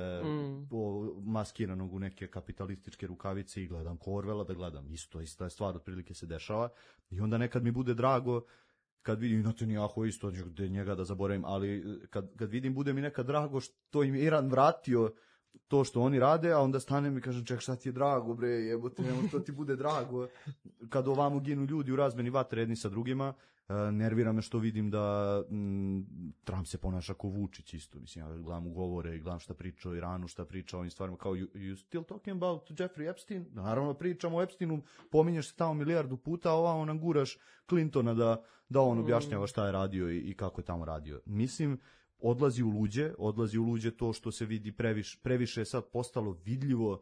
maskiranog u neke kapitalističke rukavice i gledam Orwella, da gledam ista je stvar, otprilike se dešava i onda nekad mi bude drago kad vidim, inače Netanjahu isto, gde njega da zaboravim, ali kad vidim bude mi nekad drago što im Iran vratio to što oni rade, a onda stanem i kažem, ček, šta ti je drago, bre, jebote, nemo što ti bude drago, kad ovamo ginu ljudi u razmeni vatre jedni sa drugima. Nervira me što vidim da Trump se ponaša kao Vučić isto, mislim, ja gledam ugovore i gledam šta priča o Iranu, šta priča o ovim stvarima, kao you still talking about Jeffrey Epstein? Naravno pričamo o Epsteinu, pominješ se tamo milijardu puta, a ovamo nam guraš Clintona da on objašnjava šta je radio i kako je tamo radio. Mislim, odlazi u luđe to što se vidi previše je sad postalo vidljivo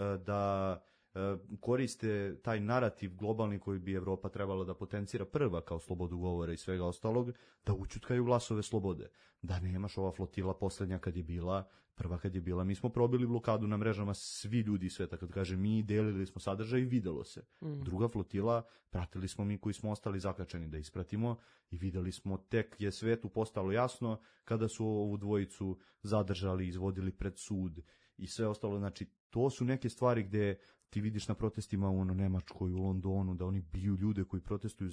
da koriste taj narativ globalni koji bi Evropa trebala da potencira prva kao slobodu govora i svega ostalog, da učutkaju glasove slobode. Da nemaš ova flotila poslednja prva kad je bila, mi smo probili blokadu na mrežama, svi ljudi sveta, kad kaže mi, delili smo sadržaj i videlo se. Druga flotila, pratili smo mi koji smo ostali zakačeni da ispratimo i videli smo, tek je svetu postalo jasno kada su ovu dvojicu zadržali, izvodili pred sud i sve ostalo. Znači, to su neke stvari gde ti vidiš na protestima u Nemačkoj, u Londonu, da oni biju ljude koji protestuju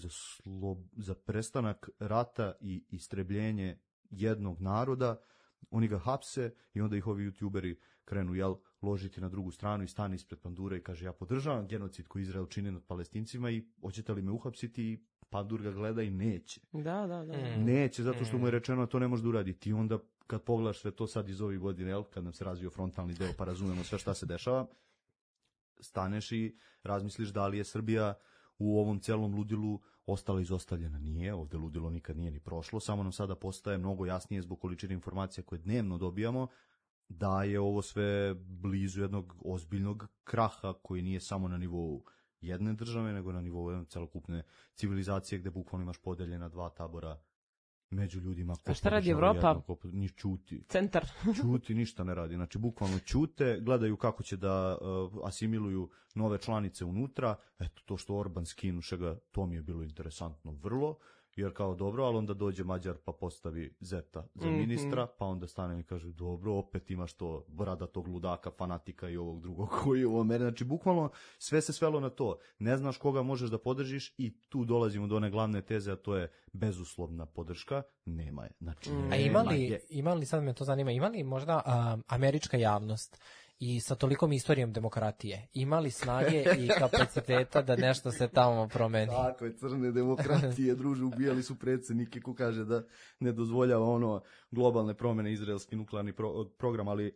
za prestanak rata i istrebljenje jednog naroda, oni ga hapse i onda ih ovi youtuberi krenu ložiti na drugu stranu i stane ispred pandura i kaže, ja podržavam genocid koji Izrael čini nad Palestincima i hoćete li me uhapsiti? I pandur ga gleda i neće. Da. Neće, zato što mu je rečeno da to ne može da uradi. Ti onda, kad pogledaš sve to sad iz ovih godina, kad nam se razvio frontalni deo pa razumemo sve šta se dešava, staneš i razmisliš da li je Srbija u ovom celom ludilu ostala izostavljena. Nije, ovde ludilo nikad nije ni prošlo, samo nam sada postaje mnogo jasnije zbog količine informacija koje dnevno dobijamo, da je ovo sve blizu jednog ozbiljnog kraha koji nije samo na nivou jedne države, nego na nivou jedne celokupne civilizacije gde bukvalno imaš podeljena dva tabora među ljudima. A šta radi Evropa? Ni čuti. Centar. Čuti, ništa ne radi. Znači, bukvalno čute, gledaju kako će da asimiluju nove članice unutra. Eto, to što Orban skinuše ga, to mi je bilo interesantno vrlo, jer kao dobro, ali onda dođe Mađar pa postavi Zeta za ministra, pa onda stane i kaže, dobro, opet imaš to bradatog ludaka, fanatika i ovog drugog koji je u Americi. Znači, bukvalno sve se svelo na to. Ne znaš koga možeš da podržiš i tu dolazimo do one glavne teze, a to je bezuslovna podrška. Nema je. Znači, a ima li, sad me to zanima, ima li možda američka javnost i sa tolikom istorijom demokratije imali snage i kapaciteta da nešto se tamo promeni? Tako je, crne demokratije, druže, ubijali su predsjednike ko kaže da ne dozvoljava globalne promjene, izraelski nuklearni program, ali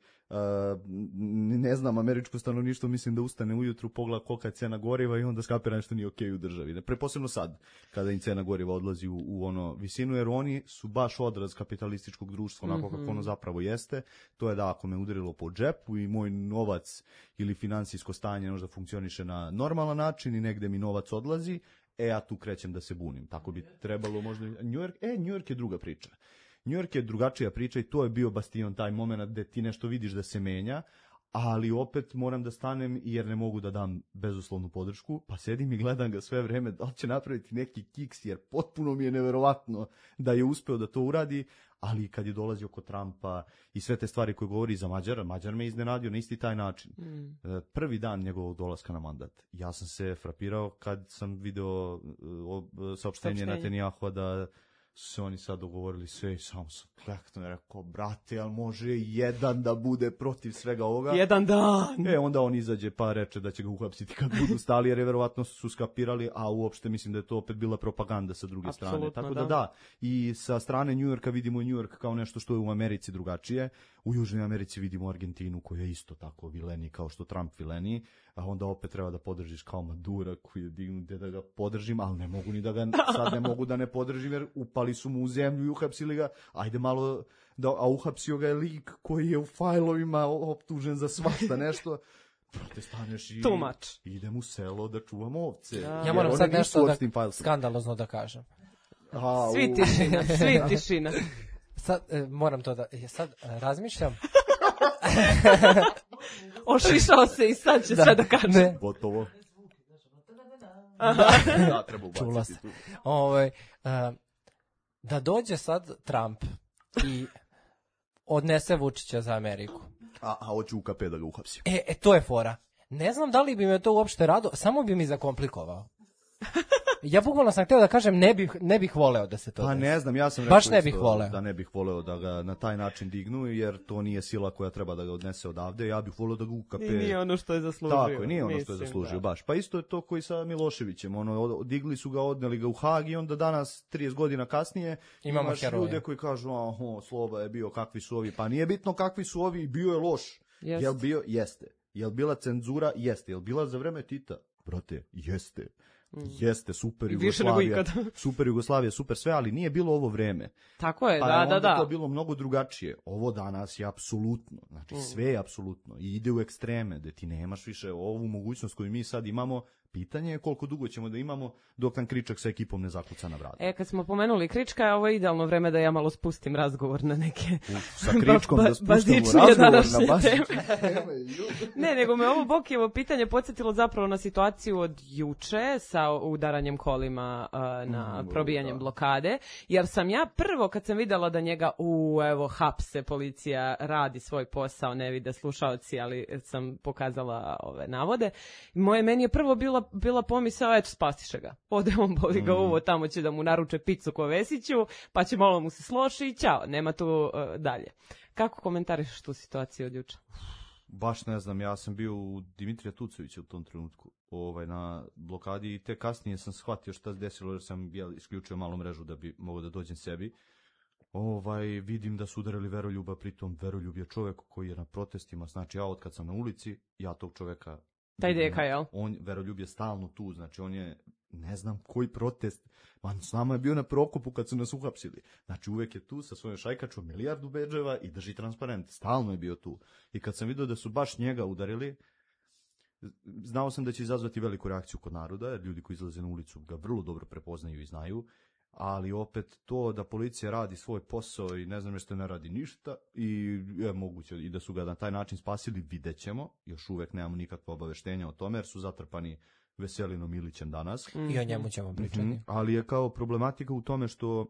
ne znam, američko stanovništvo mislim da ustane ujutru, pogleda kolika je cena goriva i onda skapira nešto nije okej u državi. Preposebno sad, kada im cena goriva odlazi u visinu, jer oni su baš odraz kapitalističkog društva, onako kako ono zapravo jeste. To je da ako me udarilo po džepu i moj novac ili finansijsko stanje možda funkcioniše na normalan način i negde mi novac odlazi, ja tu krećem da se bunim. Tako bi trebalo možda... New York je druga priča. New York je drugačija priča i to je bio bastion, taj moment gde ti nešto vidiš da se menja, ali opet moram da stanem jer ne mogu da dam bezuslovnu podršku, pa sedim i gledam ga sve vreme da li će napraviti neki kiks, jer potpuno mi je neverovatno da je uspeo da to uradi, ali kad je dolazio kod Trumpa i sve te stvari koje govori za Mađara, Mađar me iznenadio na isti taj način. Prvi dan njegovog dolaska na mandat, ja sam se frapirao kad sam video saopštenje Netanjahua da su oni sad dogovorili sve i samo sam kleknuo i rekao, brate, ali može jedan da bude protiv svega ovoga? Jedan dan! Onda on izađe pa reče da će ga uhapsiti kad budu stali, jer je verovatno su skapirali, a uopšte mislim da je to opet bila propaganda sa druge strane. Tako da, i sa strane New Yorka vidimo New York kao nešto što je u Americi drugačije. U Južnoj Americi vidimo Argentinu koja je isto tako vileni kao što Trump vileni, a onda opet treba da podržiš kao Madura koji je dignut da ga podržim, ali ne mogu ni da ga sad ne mogu da ne podržim jer zakopali su mu u zemlju i uhapsili ga, ajde malo, a uhapsio ga je lik koji je u fajlovima optužen za svašta nešto. Brate, staneš i idem u selo da čuvam ovce. Ja moram sad nešto skandalozno da kažem. Svi tišina. Sad moram to da... Sad razmišljam... Ošišao se i sad će sve da kaže. Gotovo. Da, treba ubaciti tu. Da dođe sad Trump i odnese Vučića za Ameriku. A hoće u KP da ga uhapsi. To je fora. Ne znam da li bi me to uopšte rado, samo bi mi zakomplikovao. Ja bukvalno sam htio da kažem ne bih voleo da se to desi. Pa ne znam, ja sam rekao baš ne bih voleo. Da ne bih voleo da ga na taj način dignu, jer to nije sila koja treba da ga odnese odavde. Ja bih voleo da ga UKP... I nije ono što je zaslužio. Tako, nije ono što je zaslužio, baš. Pa isto je to koji sa Miloševićem. Digli su ga, odneli ga u Hag i onda danas, 30 godina kasnije, imaš ljude koji kažu, Sloba je bio, kakvi su ovi. Pa nije bitno kakvi su ovi, bio je loš. Jel bio? Jeste. Jel bila cenzura? Jeste. Jel bila za vreme Tita? Brate, jeste. Jeste, super Jugoslavija, super Jugoslavija, super sve, ali nije bilo ovo vreme. Tako je, da. Onda to bilo mnogo drugačije. Ovo danas je apsolutno, znači sve je apsolutno i ide u ekstreme, da ti nemaš više ovu mogućnost koju mi sad imamo. Pitanje je koliko dugo ćemo da imamo dok nam Kričak sa ekipom ne zakuca na vrata. Kad smo pomenuli Krička, ovo je idealno vreme da ja malo spustim razgovor na neke sa Kričkom da spustimo razgovor na bazične teme. Ne, nego me ovo Bokijevo pitanje podsjetilo zapravo na situaciju od juče sa udaranjem kolima na probijanjem blokade, jer sam ja prvo kad sam videla da njega hapse, policija radi svoj posao, ne vide slušaoci, ali sam pokazala ove navode. Meni je prvo bila pomisao, spastiše ga. Ode on, boli ga uvo, tamo će da mu naruče picu ko Vesiću, pa će malo mu se sloši i ćao, nema tu dalje. Kako komentarišeš tu situaciju od juče? Baš ne znam, ja sam bio u Dimitrija Tucovića u tom trenutku na blokadi i te kasnije sam shvatio šta se desilo jer sam isključio malu mrežu da bi mogao da dođem sebi. Vidim da su udarili Veroljuba, pritom Veroljub je čovjek koji je na protestima, znači ja od kad sam na ulici, ja tog čovjeka... Taj deka, jel? Veroljub je stalno tu, znači on je, ne znam koji protest, s nama je bio na Prokopu kad su nas uhapsili. Znači uvek je tu sa svojom šajkačom 1 milijardu bedževa i drži transparent, stalno je bio tu. I kad sam vidio da su baš njega udarili, znao sam da će izazvati veliku reakciju kod naroda, jer ljudi koji izlaze na ulicu ga vrlo dobro prepoznaju i znaju, ali opet to da policija radi svoj posao i ne znam što ne radi ništa i je moguće i da su ga na taj način spasili, vidjet ćemo, još uvek nemamo nikakve obaveštenja o tome jer su zatrpani Veselinom Ilićem danas. I o njemu ćemo pričati. Ali je kao problematika u tome što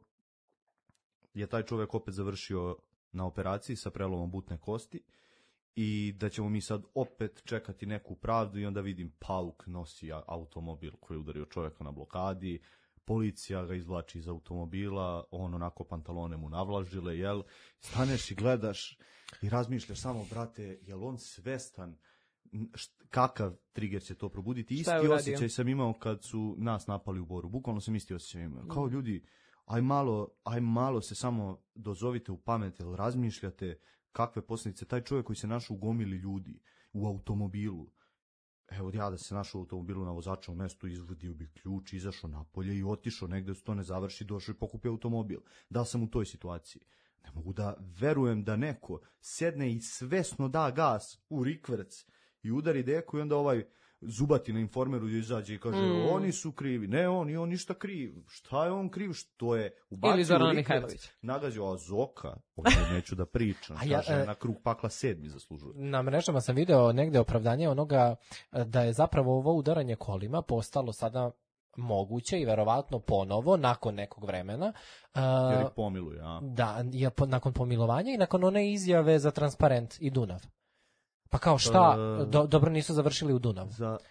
je taj čovjek opet završio na operaciji sa prelomom butne kosti i da ćemo mi sad opet čekati neku pravdu i onda vidim Pauk nosi automobil koji je udario čovjeka na blokadi, policija ga izvlači iz automobila, on onako pantalone mu navlažile, jel? Staneš i gledaš i razmišljaš samo, brate, jel on svestan kakav trigger će to probuditi? Isti osjećaj sam imao kad su nas napali u Boru, bukvalno sam isti osjećaj imao. Kao ljudi, aj malo se samo dozovite u pamet, jel razmišljate kakve posljedice, taj čovjek koji se našao u gomili ljudi, u automobilu, evo ja da se našao u automobilu na vozačevom mestu, izvadio bi ključ, izašao napolje i otišao negde se to ne završi, došao i pokupio automobil. Da sam u toj situaciji. Ne mogu da verujem da neko sedne i svesno da gas u rikverc i udari deku i onda zubati na Informeru i izađe i kaže oni su krivi. Ne, nije on ništa kriv. Šta je on kriv? Što je ubacio u rikverc, nagađao Zoka, ovdje neću da pričam. Kaže, na krug pakla 7 zaslužuje. Na mrežama sam video negde opravdanje onoga da je zapravo ovo udaranje kolima postalo sada moguće i verovatno ponovo nakon nekog vremena. Jer ih pomiluje, a? Da, nakon pomilovanja i nakon one izjave za Transparent i Dunav. Pa kao šta, dobro nisu završili u Dunav.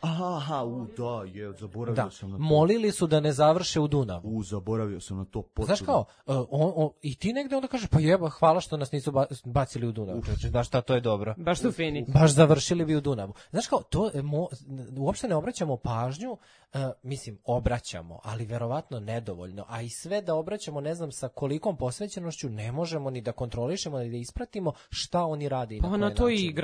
Zaboravio sam na to. Molili su da ne završe u Dunav. Zaboravio sam na to. Znaš kao, i ti negde onda kaže, pa hvala što nas nisu bacili u Dunav. Da šta, to je dobro. Baš su fini. Baš završili bi u Dunavu. Znaš kao, to uopšte ne obraćamo pažnju, obraćamo, ali verovatno nedovoljno. A i sve da obraćamo, ne znam sa kolikom posvećenošću, ne možemo ni da kontrolišemo, ni da ispratimo šta oni rade i na koji način. Pa na to i igraju, zato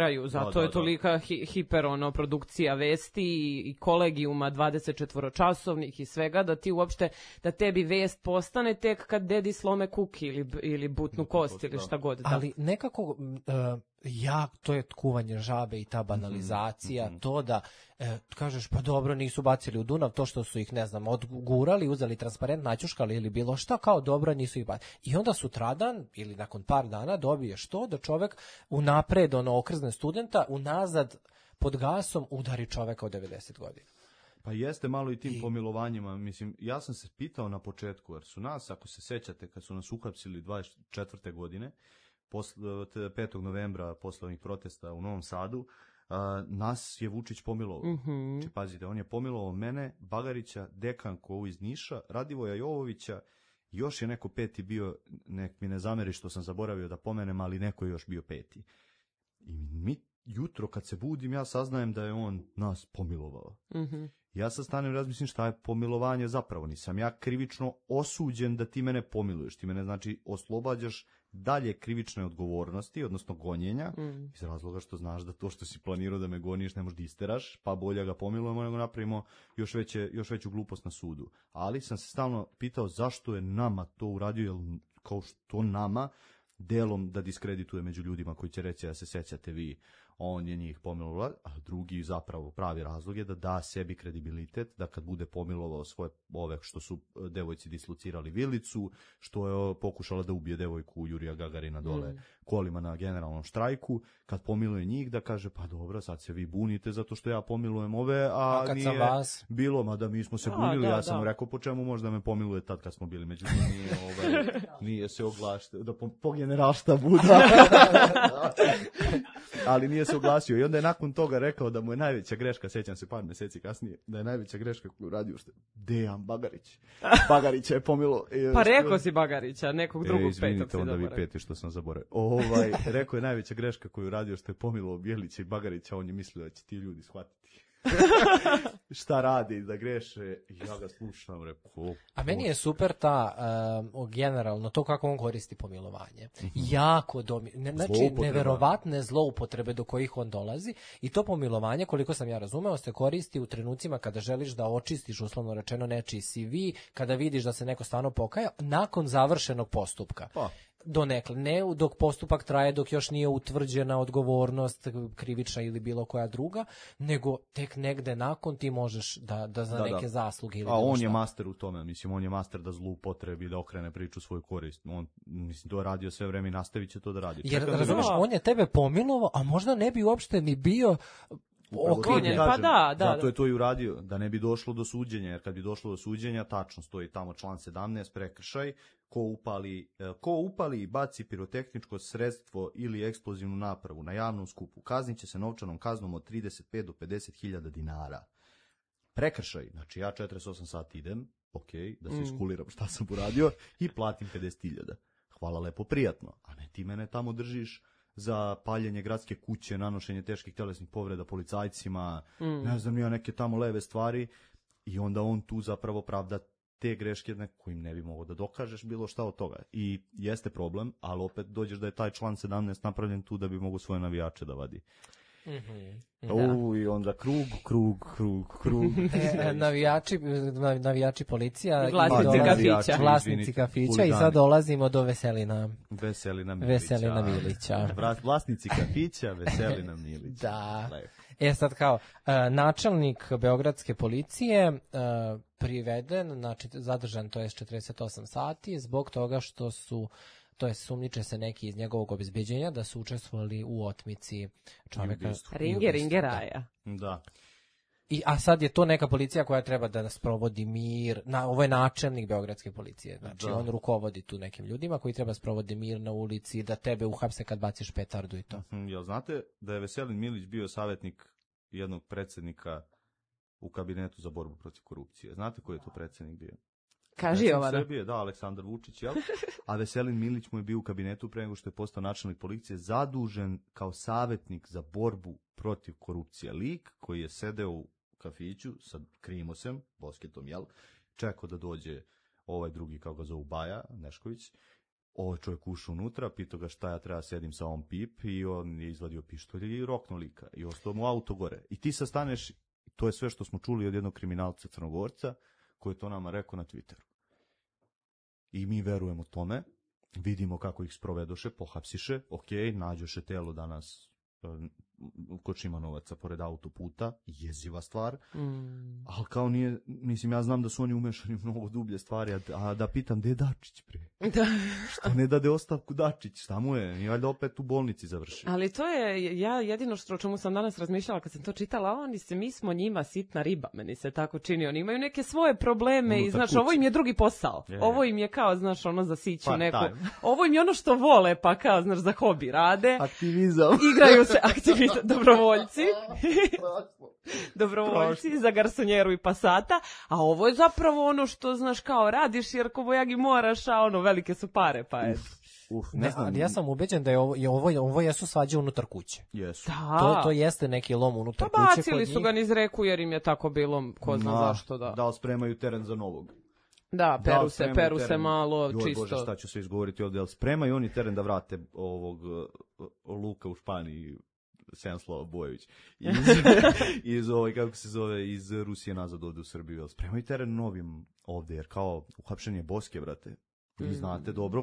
to je tolika hiper produkcija vesti i kolegijuma 24-časovnih i svega, da ti uopšte, da tebi vest postane tek kad dedi slome kuki ili butnu kost ili šta god. Da. Ali nekako to je tkuvanje žabe i ta banalizacija, to da kažeš pa dobro nisu bacili u Dunav, to što su ih ne znam odgurali, uzeli transparent, naćuškali ili bilo šta, kao dobro nisu ih bacili. I onda sutradan ili nakon par dana dobiješ to da čovek unapred okrzne studenta, unazad pod gasom udari čoveka od 90 godina. Pa jeste malo i tim pomilovanjima, mislim, ja sam se pitao na početku, jer su nas, ako se sećate, kad su nas uhapsili 24. godine, 5. novembra posle ovih protesta u Novom Sadu, nas je Vučić pomilovao. Znači, pazite, on je pomilovao mene, Bagarića, dekanku iz Niša, Radivoja Jovovića, još je neko peti bio, nek mi ne zameri što sam zaboravio da pomenem, ali neko je još bio peti. I mi jutro kad se budim, ja saznajem da je on nas pomilovao. Ja sad stanem i razmislim šta je pomilovanje zapravo. Nisam ja krivično osuđen da ti mene pomiluješ. Ti mene znači oslobađaš dalje krivične odgovornosti, odnosno gonjenja, iz razloga što znaš da to što si planirao da me goniš ne možeš da isteraš, pa bolje ga pomilujemo nego napravimo još veću glupost na sudu. Ali sam se stalno pitao zašto je nama to uradio, jer kao što nama delom da diskredituje među ljudima koji će reći da se sećate vi, on je njih pomilovao, a drugi zapravo pravi razlog je da da sebi kredibilitet, da kad bude pomilovao svoje ove što su devojci dislocirali vilicu, što je pokušala da ubije devojku Jurija Gagarina dole kolima na generalnom štrajku, kad pomiluje njih da kaže pa dobro, sad se vi bunite zato što ja pomilujem ove, a kad nije vas bilo, mada mi smo se bunili, ja sam rekao po čemu možda me pomiluje tad kad smo bili, međutim nije se oglašio, da po generalštabu, ali nije se oglasio i onda je nakon toga rekao da mu je najveća greška, sećam se par meseci kasnije, da je najveća greška koju uradio što Dejan Bagarić. Bagarića je pomilo. Pa rekao si Bagarića, nekog drugog petog si onda zaboravio. Vi peti što sam zaboravio. Rekao je najveća greška koju je uradio što je pomilo Bjelića i Bagarića, on je mislio da će ti ljudi shvatiti. Šta radi da greše, ja ga slušam, rekao. A meni je super ta generalno to kako on koristi pomilovanje. Jako znači neverovatne zloupotrebe do kojih on dolazi i to pomilovanje, koliko sam ja razumeo, se koristi u trenucima kada želiš da očistiš, uslovno rečeno, nečiji CV, kada vidiš da se neko stvarno pokaja, nakon završenog postupka. Donekle, ne dok postupak traje, dok još nije utvrđena odgovornost krivična ili bilo koja druga, nego tek negde nakon ti možeš da za neke zasluge ili on je master u tome, mislim, on je master da zloupotrebi, da okrene priču u svoju korist. On, mislim, to je radio sve vreme i nastavit će to da radi. Jer, razumeš, on je tebe pomilovao, a možda ne bi uopšte ni bio okrivljen. Pa da. Zato je to i uradio, da ne bi došlo do suđenja, jer kad bi došlo do suđenja, tačno stoji tamo član 17, prekršaj, ko upali i baci pirotehničko sredstvo ili eksplozivnu napravu na javnom skupu, kaznit će se novčanom kaznom od 35 do 50.000 dinara. Prekršaj, znači ja 48 sati idem, da se iskuliram šta sam uradio i platim 50.000. Hvala lepo, prijatno, a ne ti mene tamo držiš za paljenje gradske kuće, nanošenje teških telesnih povreda policajcima, ne znam, nija neke tamo leve stvari i onda on tu zapravo pravda te greške kojim ne bi mogao da dokažeš bilo šta od toga. I jeste problem, ali opet dođeš da je taj član 17 napravljen tu da bi mogo svoje navijače da vadi. I onda krug. Navijači policija, vlasnici kafića i sad dolazimo do Veselina Milića. Vlasnici kafića, Veselina Milića. Da. Sad kao, načelnik beogradske policije priveden, znači zadržan, to je 48 sati, zbog toga što su, to je sumnjiče se neki iz njegovog obezbeđenja da su učestvovali u otmici čoveka. Ringeraja. Da. A sad je to neka policija koja treba da sprovodi mir, ovo je načelnik beogradske policije, znači on rukovodi tu nekim ljudima koji treba sprovodi mir na ulici, da tebe uhapse kad baciš petardu i to. Jel znate da je Veselin Milić bio savjetnik jednog predsjednika u kabinetu za borbu protiv korupcije? Znate koji je to predsjednik bio? Kaži Jovana. Srbije, da, Aleksandar Vučić, jel? A Veselin Milić mu je bio u kabinetu pre nego što je postao načelnik policije, zadužen kao savjetnik za borbu protiv korupcije. Lik koji je sedeo u kafiću sa Krimosem, Bosketom, jel? Čekao da dođe ovaj drugi, kao ga zovu Baja, Nešković. Ovaj čovjek ušao unutra, pitao ga šta ja treba sedim sa ovom pip i on je izvadio pištolj i roknuo lika i ostao mu auto gore. I ti sad staneš, to je sve što smo čuli od jednog kriminalca Crnogorca koji je to nama rekao na Twitteru. I mi verujemo tome, vidimo kako ih sprovedoše, pohapsiše, nađoše telo danas kod Šimanovaca pored autoputa, jeziva stvar, ali kao nije, mislim, ja znam da su oni umešani u mnogo dublje stvari, a da pitam, gde je Dačić, pre? Da. Što ne dade ostavku Dačić, šta mu je? Nije valjda opet u bolnici završio. Ali to je, ja jedino o čemu sam danas razmišljala kad sam to čitala, mi smo njima sitna riba, meni se tako čini, oni imaju neke svoje probleme i, znaš, ovo im je drugi posao. Ovo im je kao, znaš, ono za siću neku. Ovo im je ono što vole, pa kao, znaš, za hobi rade. Aktivizam. Igraju se dobrovoljci. Dobrovoljci za garsonjeru i pasata, a ovo je zapravo ono što, znaš, kao radiš, jer ko bojagi moraš, a ono, velike su pare, pa je. Ne znam, ja sam ubeđen da je ovo jesu svađe unutar kuće. Jesu. To jeste neki lom unutar kuće. Pa bacili su ga niz reku jer im je tako bilo, ko zna zašto. Da spremaju teren za novog. Da, peru se malo, čisto. Bože, šta ću se izgovoriti ovdje, ali spremaju oni teren da vrate ovog Luka u Španiji, Senslava Bojević, iz Rusije nazad ovdje u Srbiju, ali spremaju teren novim ovdje, jer kao uhapšen je Boske, brate. Vi znate dobro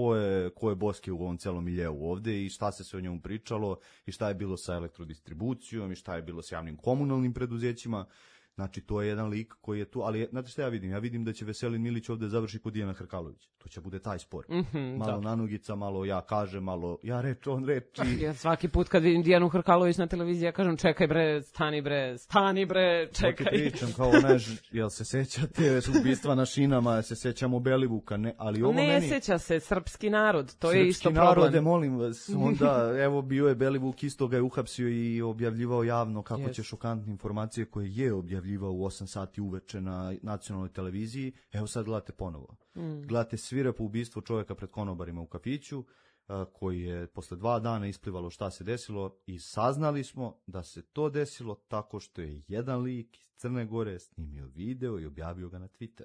ko je Boske u ovom celom miljeu ovdje i šta se o njemu pričalo i šta je bilo sa elektrodistribucijom i šta je bilo s javnim komunalnim preduzećima. Znači, to je jedan lik koji je tu, ali znate šta ja vidim? Ja vidim da će Veselin Milić ovdje završi kod Dijana Hrkalović. To će bude taj spor. Malo na nogica, malo ja kažem, malo ja reč, on reči. Ja svaki put kad vidim Dijanu Hrkalović na televiziji, ja kažem čekaj bre, stani bre, čekaj. To ti pričam kao onaj, jel se sećate ubistva na šinama, se sećamo Belivuka, ne, ali ovo ne seća se srpski narod, to je isto problem. Srpski narode, molim vas, onda, evo bio je Belivuk, isto ga je uhapsio i objavljivao javno kako će šokantne informacije koje je objavljivao u 8 sati uveče na nacionalnoj televiziji. Evo sad gledate ponovo. Gledate svirepo ubistvo čovjeka pred konobarima u kafiću, koji je posle 2 dana isplivalo šta se desilo i saznali smo da se to desilo tako što je jedan lik iz Crne Gore snimio video i objavio ga na Twitter.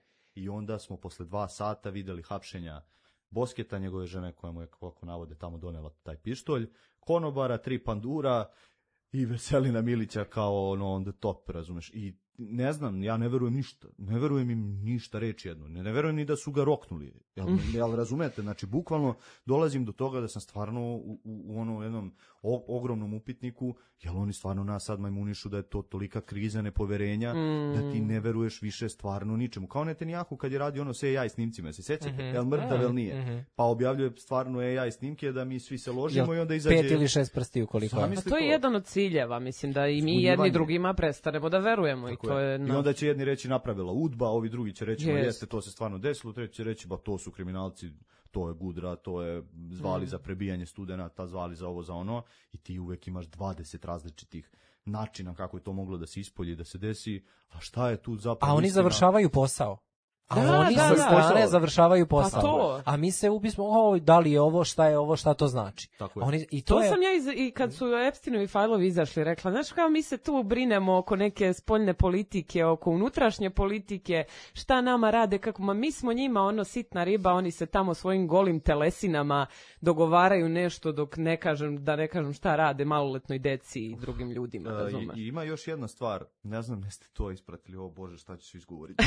I onda smo posle 2 sata videli hapšenja Bosketa, njegove žene koja mu je, kako navode, tamo donela taj pištolj, konobara, 3 pandura i Veselina Milića kao on the top, razumeš. I ne znam, ja ne verujem ništa. Ne verujem im ništa, reč jedno. Ne verujem ni da su ga roknuli. Jel razumete? Znači, bukvalno dolazim do toga da sam stvarno u jednom ogromnom upitniku, jel oni stvarno nas sad majmunišu da je to tolika kriza nepoverenja, da ti ne veruješ više stvarno ničemu. Kao Netanjahu kad je radio sa AI snimcima, se sjećate? Jel mrtav, jel nije? Pa objavljuje stvarno AI snimke da mi svi se ložimo i onda izađe... 5 ili 6 prsti ukoliko je. To je jedan od ciljeva, mislim, da i mi jedni drugima prestanemo da verujemo. I onda će jedni reći napravila UDBA, ovi drugi će reći jeste, to se stvarno desilo, treći će reći to su kriminalci, to je Gudra, to je zvali za prebijanje studenata, zvali za ovo, za ono, i ti uvek imaš 20 različitih načina kako je to moglo da se ispolji, da se desi, a šta je tu zapravo? A oni završavaju posao. A oni sa strane završavaju posao. A mi se ubismo, da li je ovo, šta to znači. To sam ja i kad su Epsteinovi fajlovi izašli rekla, znaš kao mi se tu brinemo oko neke spoljne politike, oko unutrašnje politike, šta nama rade, kako mi smo njima sitna riba, oni se tamo svojim golim telesinama dogovaraju nešto dok ne kažem šta rade maloletnoj deci i drugim ljudima, razumeš. I ima još jedna stvar, ne znam jeste to ispratili, Bože, šta ću se izgovoriti.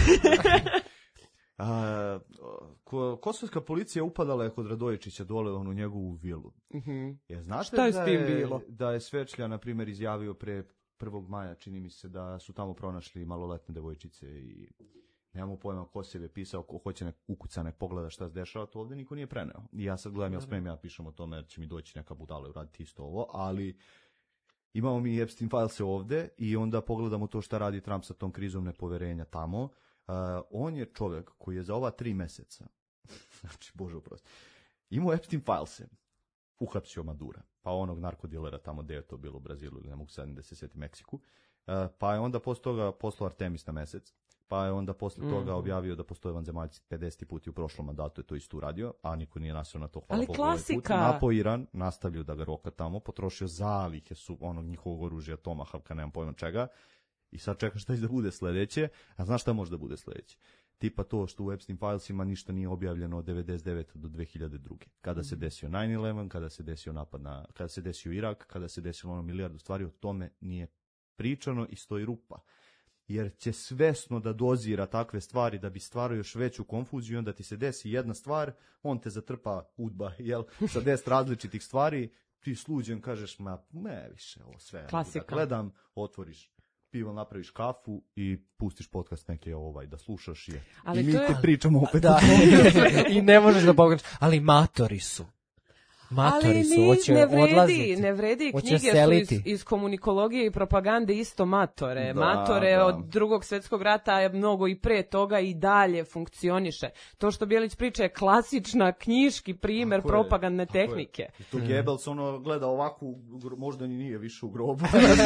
Kosovska policija upadala je kod Radojičića dole u njegovu vilu. Znate šta je s tim bilo? Da je Svečlja, na primjer, izjavio pre 1. maja, čini mi se, da su tamo pronašli maloletne devojčice i nemamo pojma ko se je pisao, ko hoće ukuca nek pogleda šta se dešava, to ovdje niko nije preneo. I ja sad gledam, ja pišem o tome jer će mi doći neka budala i uraditi isto ovo, ali imamo mi Epstein Filese ovdje i onda pogledamo to šta radi Trump sa tom krizom nepoverenja tamo. On je čovjek koji je za ova 3 mjeseca, znači, Bože oprosti, imao Epstein Filese, uhapsio Madura, pa onog narkodilera tamo gdje je to bilo u Brazilu, ili ne mogu sad da se sjeti Meksiku, pa je onda posle toga poslao Artemis na mjesec, pa je onda posle toga objavio da postoje vanzemaljci 50 puta u prošlom mandatu je to isto uradio, a niko nije nasio na to, hvala Bogu, ovaj put. Napao Iran, nastavljaju da ga roka tamo, potrošio zalihe onog njihovog oružja, Tomahawka, nemam pojma čega, i sad čeka šta će da bude sljedeće, a znaš šta može da bude sljedeće? Tipa to što u Epstein filesima ništa nije objavljeno od 99. do 2002. Kada se desio 9/11, kada se desio napad kada se desio Irak, kada se desilo ono milijardu stvari, o tome nije pričano i stoji rupa. Jer će svesno da dozira takve stvari da bi stvarao još veću konfuziju i onda ti se desi jedna stvar, on te zatrpa udba, sa 10 različitih stvari, ti sluđen kažeš, ne više, ovo sve. Klasika. Da gledam, otvoriš pivo, napraviš kafu i pustiš podcast neke da slušaš i mi te pričamo opet. Da. I ne možeš da pogledaš, ali matori su. Matori su, hoće odlaziti. Ne vredi, knjige su iz komunikologije i propagande isto matore. Matore od Drugog svjetskog rata je mnogo i pre toga i dalje funkcioniše. To što Bjelić priča je klasična knjiški primjer propagandne tehnike. I to Goebbels gleda ovako, možda ni nije više u grobu.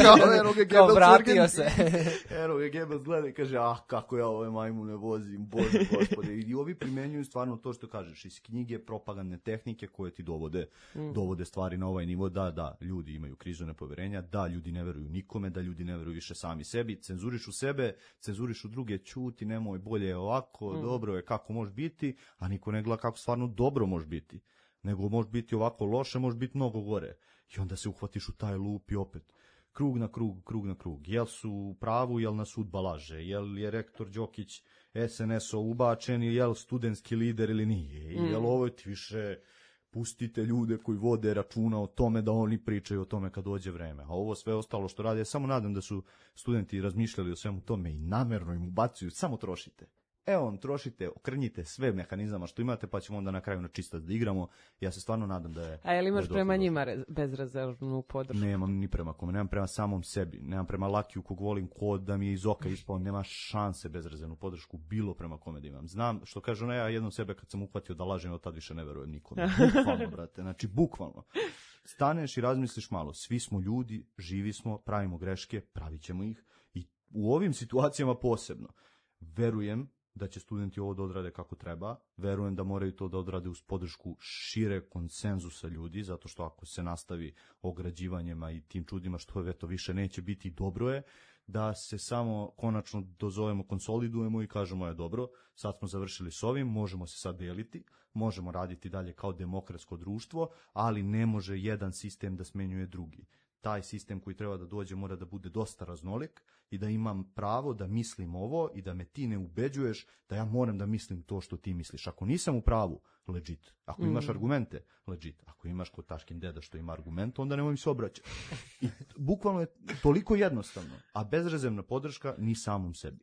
Kao vratio se. Eno je Goebbels gleda i kaže, kako ja ove majmune vozim, Bože gospode. I ovi primenjuju stvarno to što kažeš, iz knjige propagandne tehnike koje ti dovode stvari na ovaj nivo, da, ljudi imaju krizu nepoverenja, da, ljudi ne veruju nikome, da ljudi ne veruju više sami sebi, cenzurišu sebe, cenzurišu druge, ćuti, nemoj, bolje je ovako, dobro je kako može biti, a niko ne gleda kako stvarno dobro može biti, nego može biti ovako loše, može biti mnogo gore. I onda se uhvatiš u taj lup i opet, krug na krug. Jel su u pravu, jel nas sudba laže, jel je rektor Đokić SNS-o ubačen, jel studentski lider ili nije, jel ovo ti više... Pustite ljude koji vode računa o tome da oni pričaju o tome kad dođe vreme. A ovo sve ostalo što rade, ja samo nadam da su studenti razmišljali o svemu tome i namerno im ubacuju, samo trošite. Trošite, okrnjite sve mehanizama što imate, pa ćemo onda na kraju na čistac da igramo. Ja se stvarno nadam da je... A jel imaš prema njima bezrezervnu podršku? Nemam ni prema kome, nemam prema samom sebi, nemam prema Lakiju kog volim kod da mi je iz oka ispao, nema šanse bezrezervnu podršku bilo prema kome da imam. Znam, što kaže ona, ja jednom sebe kad sam uhvatio da lažem, od tad više ne verujem nikome. Bukvalno, brate, znači bukvalno. Staneš i razmisliš malo, svi smo ljudi, živi smo, pravimo greške, pravit ćemo ih i u ovim situacijama posebno verujem da će studenti ovo da odrade kako treba, verujem da moraju to da odrade uz podršku šire konsenzusa ljudi, zato što ako se nastavi ograđivanjima i tim čudima što to više neće biti, dobro je da se samo konačno dozovemo, konsolidujemo i kažemo je dobro, sad smo završili s ovim, možemo se sad deliti, možemo raditi dalje kao demokratsko društvo, ali ne može jedan sistem da smenjuje drugi. Taj sistem koji treba da dođe mora da bude dosta raznolik i da imam pravo da mislim ovo i da me ti ne ubeđuješ da ja moram da mislim to što ti misliš. Ako nisam u pravu, legit. Ako imaš argumente, legit. Ako imaš kod Taškin deda što ima argument, onda nemoj mi se obraćati. I bukvalno je toliko jednostavno, a bezrezervna podrška ni samom sebi.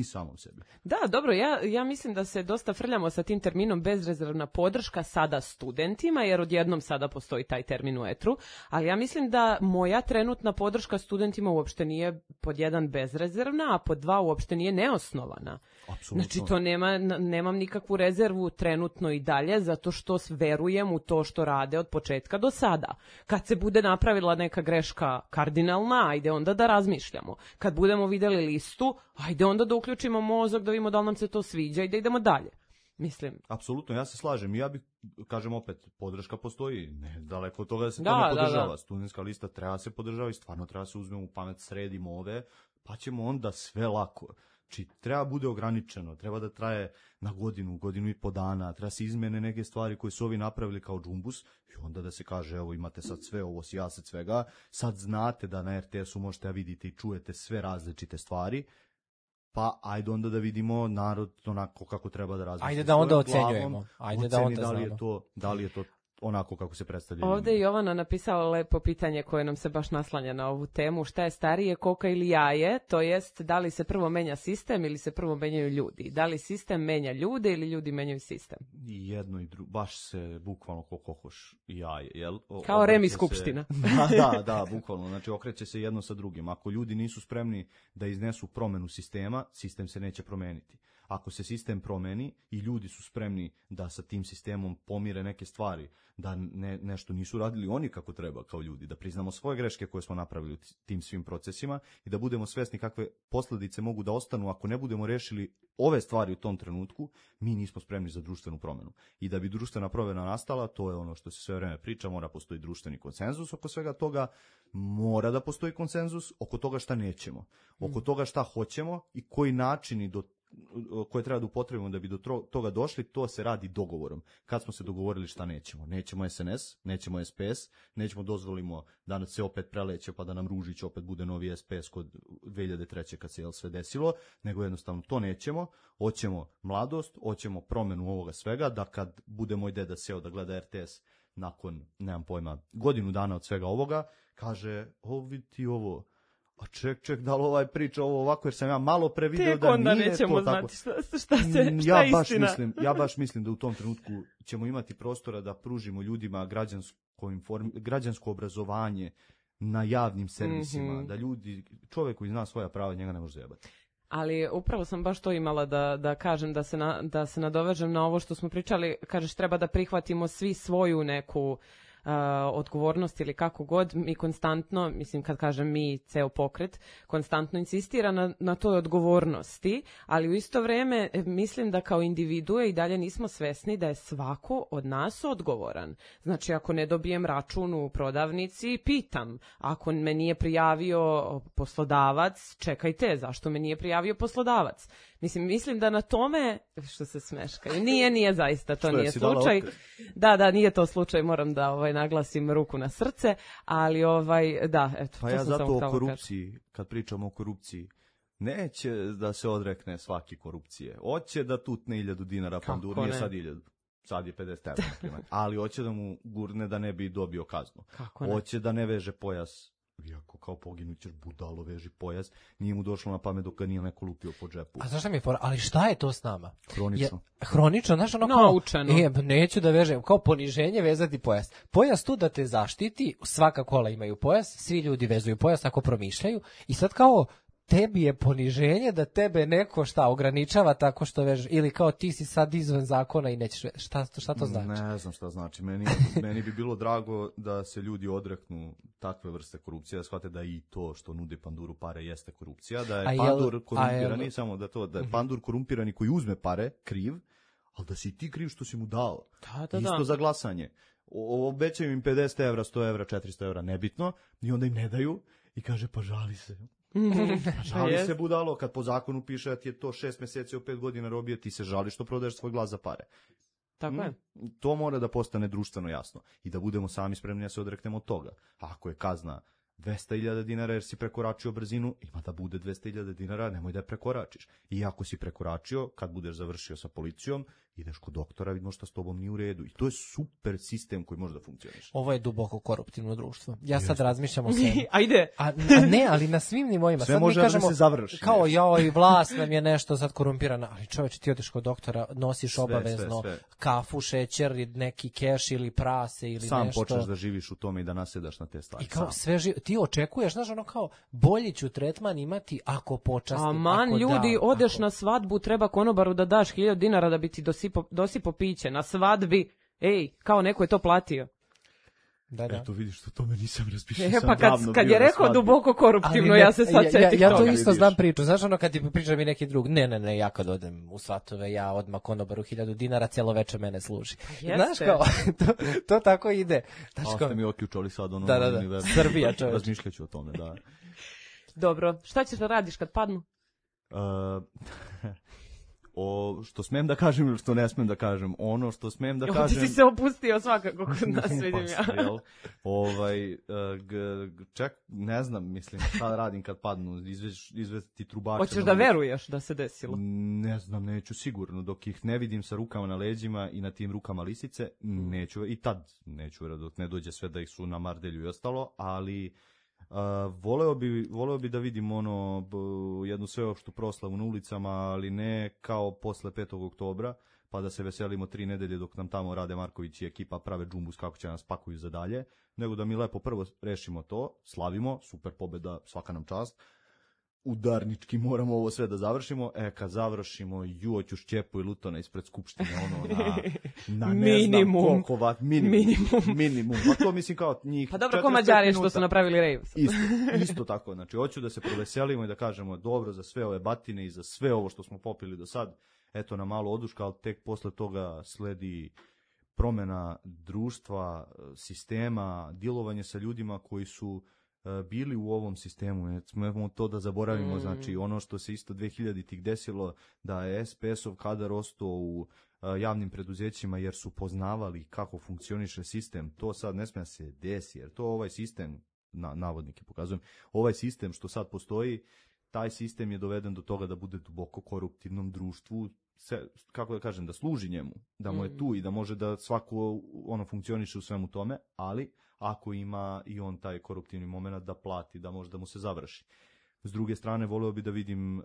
Da, dobro, ja mislim da se dosta frljamo sa tim terminom bezrezervna podrška sada studentima, jer odjednom sada postoji taj termin u etru, ali ja mislim da moja trenutna podrška studentima uopšte nije pod jedan bezrezervna, a pod dva uopšte nije neosnovana. Apsolutno. Znači to nemam nikakvu rezervu trenutno i dalje, zato što verujem u to što rade od početka do sada. Kad se bude napravila neka greška kardinalna, ajde onda da razmišljamo. Kad budemo videli listu, ajde onda da uključimo mozak, da vidimo da li nam se to sviđa i da idemo dalje. Mislim. Apsolutno, ja se slažem. Ja bih, kažem opet, podrška postoji. Ne, daleko od toga da se to ne podržava. Da. Studentska lista treba se podržava i stvarno treba se uzmemo u pamet, sredimo ove, pa ćemo onda sve lako. Znači, treba bude ograničeno, treba da traje na godinu i po dana, treba se izmene neke stvari koje su ovi napravili kao džumbus i onda da se kaže, evo imate sad sve, ovo sijaset svega, sad znate da na RTS-u možete da vidite i čujete sve različite stvari, pa ajde onda da vidimo narod onako kako treba da razmišlja. Ajde da onda ocenjujemo. Ajde da onda znamo. Da li je to onako kako se predstavlja. Ovdje je Jovana napisala lepo pitanje koje nam se baš naslanja na ovu temu. Šta je starije, koka ili jaje? To jest, da li se prvo menja sistem ili se prvo menjaju ljudi? Da li sistem menja ljude ili ljudi menjaju sistem? I jedno i drugo. Baš se bukvalno ko kokoš i jaje. Jel? Kao Remi skupština. Da, bukvalno. Znači okreće se jedno sa drugim. Ako ljudi nisu spremni da iznesu promenu sistema, sistem se neće promeniti. Ako se sistem promeni i ljudi su spremni da sa tim sistemom pomire neke stvari, da nešto nisu radili oni kako treba kao ljudi, da priznamo svoje greške koje smo napravili u tim svim procesima i da budemo svesni kakve posljedice mogu da ostanu ako ne budemo rešili ove stvari u tom trenutku, mi nismo spremni za društvenu promenu. I da bi društvena promena nastala, to je ono što se sve vreme priča, mora postoji društveni konsenzus oko svega toga, mora da postoji konsenzus oko toga šta nećemo, oko toga šta hoćemo i koji načini koje treba da upotrebimo da bi do toga došli, to se radi dogovorom. Kad smo se dogovorili šta nećemo? Nećemo SNS, nećemo SPS, nećemo dozvolimo da nas se opet preleće pa da nam Ružić opet bude novi SPS kod 2003. kad se sve desilo, nego jednostavno to nećemo. Hoćemo mladost, hoćemo promenu ovoga svega, da kad bude moj deda seo da gleda RTS nakon, nemam pojma, godinu dana od svega ovoga, kaže, vidi ti ovo, a ček, da li ovaj priča ovo ovako, jer sam ja malo pre video da nije to tako. Šta je istina. Ja baš mislim da u tom trenutku ćemo imati prostora da pružimo ljudima građansko obrazovanje na javnim servisima, da ljudi, čovjek koji zna svoja prava, njega ne može zajebati. Ali upravo sam baš to imala da kažem, da se nadovežem na ovo što smo pričali. Kažeš, treba da prihvatimo svi svoju neku odgovornost ili kako god. Mi konstantno, mislim kad kažem mi, ceo pokret, konstantno insistira na toj odgovornosti, ali u isto vrijeme mislim da kao individue i dalje nismo svesni da je svako od nas odgovoran. Znači ako ne dobijem račun u prodavnici, pitam. Ako me nije prijavio poslodavac, čekajte, zašto me nije prijavio poslodavac? Mislim da na tome, što se smeškaju, nije zaista, to nije slučaj. Da, nije to slučaj, moram da naglasim ruku na srce, ali da, eto. Pa ja zato o korupciji, kad pričamo o korupciji, neće da se odrekne svaki korupcije. Hoće da tutne 1000 dinara pandur, nije sad 1000, sad je 50 €, ali hoće da mu gurne da ne bi dobio kaznu. Hoće da ne veže pojas. Iako kao poginućeš budalo veži pojas, nije mu došlo na pamet dok ga nije neko lupio po džepu. A znaš šta mi je fora? Ali šta je to s nama? Hronično. Hronično, znaš ono kao... Naučeno. Neću da vežem, kao poniženje vezati pojas. Pojas tu da te zaštiti, svaka kola imaju pojas, svi ljudi vezuju pojas ako promišljaju i sad kao... Tebi je poniženje da tebe neko ograničava tako što veže, ili kao ti si sad izvan zakona i nećeš šta to znači? Ne znam šta znači. Meni bi bilo drago da se ljudi odreknu takve vrste korupcije, da shvate da i to što nude panduru pare jeste korupcija, da je pandur korumpirani, samo da je pandur korumpirani koji uzme pare, kriv, ali da si ti kriv što si mu dao. Da. Isto za glasanje. Obećaju im 50 €, 100 €, 400 €, nebitno, i onda im ne daju i kaže pa žali se. Žali se budalo, kad po zakonu piše da ti je to 6 mjeseci od 5 godina robije, ti se žali što prodaješ svoj glas za pare. Tako je. To mora da postane društveno jasno i da budemo sami spremni da se odreknemo od toga. Ako je kazna 200.000 dinara jer si prekoračio brzinu, ima da bude 200.000 dinara, nemoj da je prekoračiš. I ako si prekoračio, kad budeš završio sa policijom, ideš kod doktora, vidimo šta s tobom nije u redu. I to je super sistem koji može da funkcioniše. Ovo je duboko koruptivno društvo. Ja sad razmišljam o svemu. Ajde. A ne, ali na svim nivoima. Sve sad može mi kažemo, da se završi. Kao i vlast nam je nešto sad korumpirana, ali čovječe, ti odeš kod doktora, nosiš obavezno kafu, šećer, neki keš ili prase ili sam nešto. Sam počneš da živiš u tome i da nasedaš na te stvari. I kao ti očekuješ, znaš, ono kao bolji ću tretman imati ako počastim. Aman, ljudi, odeš na svadbu, treba konobaru da daš 1000 dinara da bi ti dosipo piće na svadbi. Ej, kao neko je to platio. Da. Eto vidiš, što tome nisam razmišljao. Pa kad je rekao duboko koruptivno, ja se sad sjetim ja to isto znam priču. Znaš ono kad ti priča mi neki drug, ne, ja kad odem u svatove, ja odmah konobaru 1000 dinara, cijelo večer mene služi. Znaš kao, to tako ide. A ste mi oključali sad ono. Da, Srbija čovječ. Razmišljaću o tome, da. Dobro, šta ćeš da radiš kad padnu? Što smijem da kažem ili što ne smijem da kažem. Ono što smijem da kažem... Ti si se opustio svakako kod nas, vidim ja. Ne znam, mislim, šta radim kad padnu, izvesti trubače. Hoćeš da veruješ da se desilo? Ne znam, neću sigurno. Dok ih ne vidim sa rukama na leđima i na tim rukama lisice, neću, i tad neću, dok ne dođe sve da ih su na mardelju i ostalo, ali... voleo bi da vidim jednu sveopštu proslavu na ulicama, ali ne kao posle 5. oktobra, pa da se veselimo 3 nedelje dok nam tamo Rade Marković i ekipa prave džumbus kako će nas pakuju za dalje, nego da mi lepo prvo rešimo to, slavimo, super pobeda, svaka nam čast, udarnički moramo ovo sve da završimo, kad završimo, hoću Šćepu i Lutona ispred skupštine, na ne znam koliko vat, minimum, pa to mislim kao njih. Pa dobro, ko Mađari što su napravili rejv. Isto tako, znači hoću da se proveselimo i da kažemo dobro za sve ove batine i za sve ovo što smo popili do sad, eto na malo oduška, ali tek posle toga sledi promena društva, sistema, djelovanje sa ljudima koji su bili u ovom sistemu. Smemo to da zaboravimo, znači ono što se isto 2000-ih desilo, da je SPS-ov kadar ostao u javnim preduzećima jer su poznavali kako funkcioniše sistem, to sad ne smije se desi, jer to ovaj sistem, navodnike pokazujem, ovaj sistem što sad postoji, taj sistem je doveden do toga da bude duboko koruptivnom društvu, kako da kažem, da služi njemu, da mu je tu i da može da svako ono funkcioniše u svemu tome, ali ako ima i on taj koruptivni moment da plati, da može da mu se završi. S druge strane, voleo bi da vidim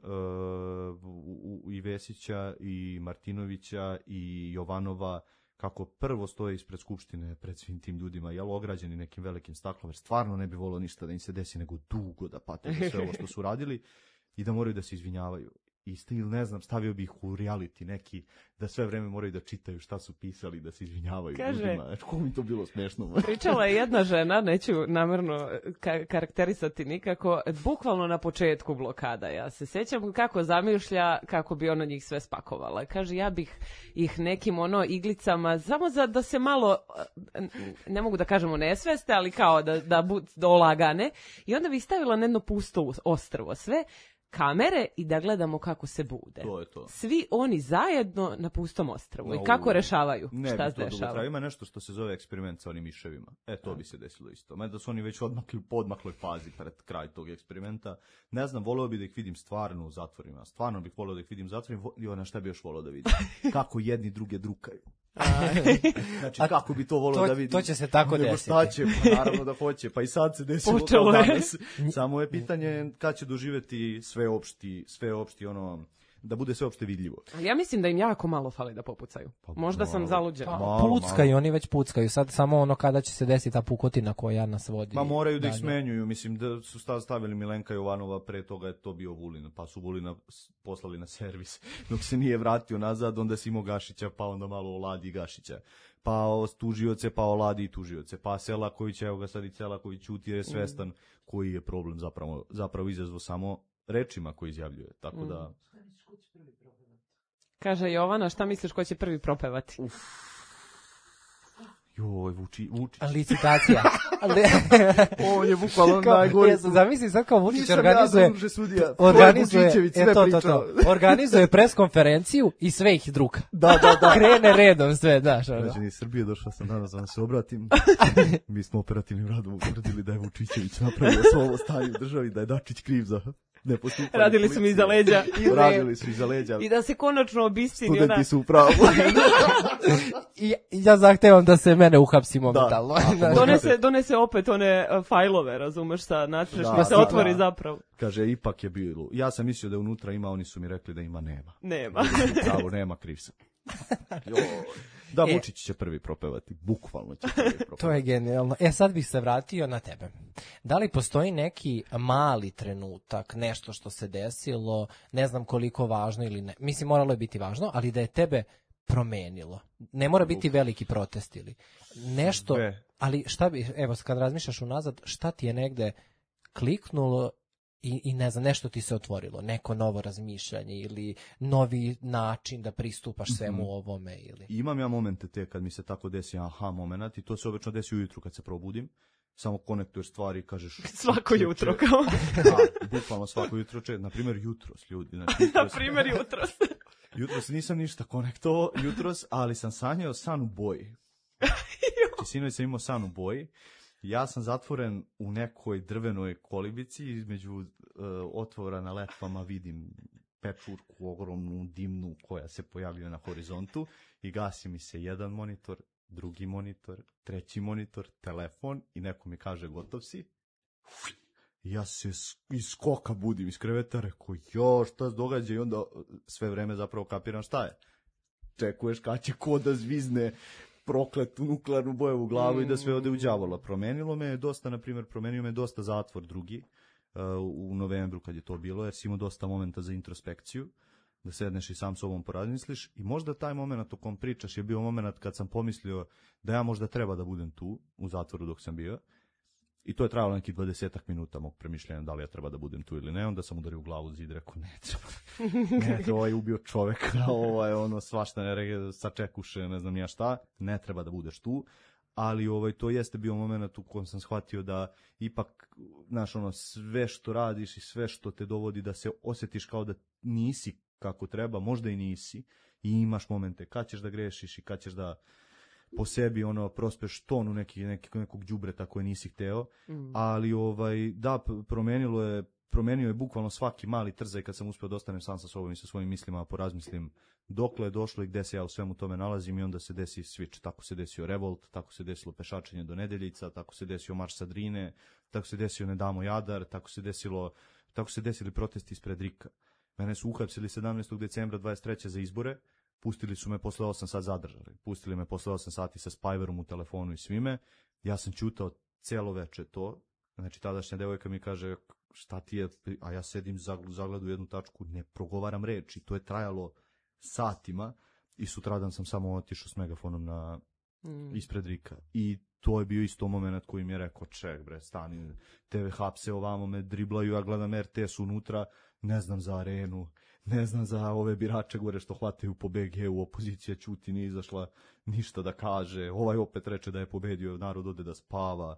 i Vesića, i Martinovića, i Jovanova, kako prvo stoje ispred Skupštine pred svim tim ljudima, ograđeni nekim velikim staklom, jer stvarno ne bi voleo ništa da im se desi, nego dugo da pate za sve ovo što su radili i da moraju da se izvinjavaju. Isti ili ne znam, stavio bih ih u reality neki, da sve vreme moraju da čitaju šta su pisali, da se izvinjavaju ljudima. Kako mi to bilo smešno. Pričala je jedna žena, neću namerno karakterisati nikako, bukvalno na početku blokada. Ja se sjećam kako zamišlja kako bi ona njih sve spakovala. Kaže, ja bih ih nekim iglicama, samo da se malo, ne mogu da kažemo nesveste, ali kao da olagane. I onda bi ih stavila na jedno pusto ostrvo sve, kamere i da gledamo kako se bude. To je to. Svi oni zajedno na pustom ostrvu. I kako rešavaju šta se dešava. Ima nešto što se zove eksperiment sa onim miševima. To bi se desilo isto. Mada su oni već odmakli u podmakloj fazi pred kraj tog eksperimenta. Ne znam, voleo bih da ih vidim stvarno u zatvorima. Stvarno bih voleo da ih vidim u zatvorima. I ona šta bi još voleo da vidim? Kako jedni druge drukaju. Znači, kako bi to voleo da vidim? To će se tako desiti. Šta će? Pa naravno da hoće. Pa i sad se desilo kao danas. Samo je pitanje kad će doživjeti sveopšti da bude sveopšte vidljivo. Ali ja mislim da im jako malo fali da popucaju. Možda sam zaluđena. Puckaju, oni već puckaju. Sad samo kada će se desiti ta pukotina koja nas vodi. Ma moraju da ih smenjuju. Mislim da su stavili Milenka Jovanova, pre toga je to bio Vulin. Pa su Vulina poslali na servis. Dok se nije vratio nazad, onda si imao Gašića, pa onda malo oladi Gašića. Pa tužioce, pa oladi i tužioce. Pa Selaković, evo ga sad i Selaković ćuti jer je svestan koji je problem zapravo izazvao samo rečima koji izjavljuje. Tako da... Kaže Jovana, šta misliš ko će prvi propevati? Joj, Vučić. Licitacija. On je bukvalno najgori. Zamisli sad kao Vučić organizuje preskonferenciju i sve ih druka. Da. Krene redom sve, daš. Građani Srbije, došao sam danas da vam se obratim. Mi smo operativnim radom utvrdili da je Vučićević napravio svo ovo stanje u državi, da je Dačić kriv za nepostupanje. Radili su mi iza leđa. Radili su iza leđa. I da se konačno obistini. Studenti su u pravu. I ja zahtevam da se mene uhapsi momentalno. Donese opet one fajlove, razumeš, sa da se otvori zapravo. Kaže, ipak je bilo. Ja sam mislio da unutra ima, oni su mi rekli da ima nema. Pravo, nema, kriv sam. Da, Vučić će prvi propevati, bukvalno će prvi propevati. To je genijalno. Sad bih se vratio na tebe. Da li postoji neki mali trenutak, nešto što se desilo, ne znam koliko važno ili ne, mislim moralo je biti važno, ali da je tebe promenilo? Ne mora biti veliki protest ili nešto, ali šta bi, evo kad razmišljaš unazad, šta ti je negde kliknulo i ne znam, nešto ti se otvorilo, neko novo razmišljanje ili novi način da pristupaš svemu ovome ili... Imam ja momente te kad mi se tako desi moment i to se obično desi ujutru kad se probudim, samo konektuješ stvari i kažeš... Svako jutro kao... Da, bukvalno svako jutro, na primjer jutros ljudi. Na primjer jutros. Jutros nisam ništa konektovao, ali sam sanjao san u boji. Sinoć sam imao san u boji. Ja sam zatvoren u nekoj drvenoj kolibici, između otvora na letvama vidim pečurku ogromnu, dimnu koja se pojavljuje na horizontu i gasi mi se jedan monitor, drugi monitor, treći monitor, telefon i neko mi kaže gotov si. Ja se iz skoka budim iz kreveta, rekao šta se događa i onda sve vreme zapravo kapiram šta je. Čekuješ kad će ko da zvizne prokletu nuklearnu bojevu glavu i da sve ode u đavola. Promenio me dosta zatvor drugi u novembru kad je to bilo, jer si imao dosta momenta za introspekciju, da sedneš i sam sobom porazmisliš i možda taj moment o kom pričaš je bio moment kad sam pomislio da ja možda treba da budem tu u zatvoru dok sam bio i to je trajalo nekih 20 minuta mog premišljanja da li ja treba da budem tu ili ne, onda sam udario u glavu zid i rekao ne treba, ovaj je ubio čoveka, svašta sačekuše, ne znam ja šta, ne treba da budeš tu, ali to jeste bio moment u kojem sam shvatio da ipak, znaš, sve što radiš i sve što te dovodi da se osjetiš kao da nisi kako treba, možda i nisi, i imaš momente kad ćeš da grešiš i kad ćeš da po sebi prospeš tonu nekog đubreta koje nisi hteo, ali da, promenio je bukvalno svaki mali trzaj kad sam uspio da ostanem sam sa sobom i sa svojim mislima, porazmislim dokle je došlo i gde se ja u svemu tome nalazim, i onda se desi switch. Tako se desio revolt, tako se desilo pešačenje do Nedeljica, tako se desio marš sa Drine, tako se desio Ne damo Jadar, tako se desili protesti ispred Rika. Mene su uhapsili 17. decembra 23. za izbore, pustili su me posle 8 sati, zadržali. Pustili me posle 8 sati sa spajverom u telefonu i svime. Ja sam ćutao celo veče to. Znači, tadašnja devojka mi kaže, šta ti je, a ja sedim zagledu u jednu tačku, ne progovaram reč, i to je trajalo satima, i sutradan sam samo otišao s megafonom ispred Rika. I to je bio isto moment koji mi je rekao, ček bre, stani, tebe hapse, ovamo me driblaju, ja gledam RTS unutra, ne znam za Arenu, ne znam za ove birače gore što hvataju po BG-u, opozicija ćuti, nije izašla ništa da kaže, ovaj opet reče da je pobedio, narod ode da spava.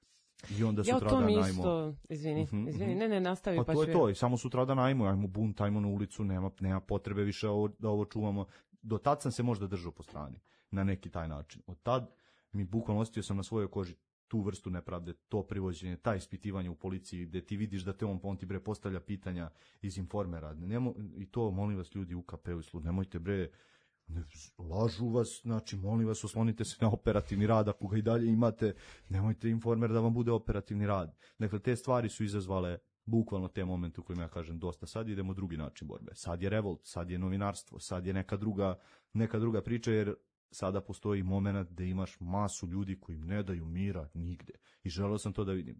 I onda sutradan ajmo. Isto, izvini, ne, nastavi pa to je to, i samo sutradan ajmo bunt, ajmo na ulicu, nema potrebe više da ovo čuvamo. Do tad sam se možda držao po strani, na neki taj način. Od tad mi bukvalno osjetio sam na svojoj koži tu vrstu nepravde, to privođenje, taj ispitivanje u policiji, gde ti vidiš da te on ti bre postavlja pitanja iz Informera. I to, molim vas, ljudi u KP-u, nemojte bre, lažu vas, znači molim vas, oslonite se na operativni rad, ako ga i dalje imate, nemojte Informer da vam bude operativni rad. Dakle, te stvari su izazvale bukvalno te momente u kojima ja kažem dosta, sad idemo drugi način borbe, sad je revolt, sad je novinarstvo, sad je neka druga priča, jer sada postoji moment da imaš masu ljudi koji ne daju mira nigde. I želeo sam to da vidim.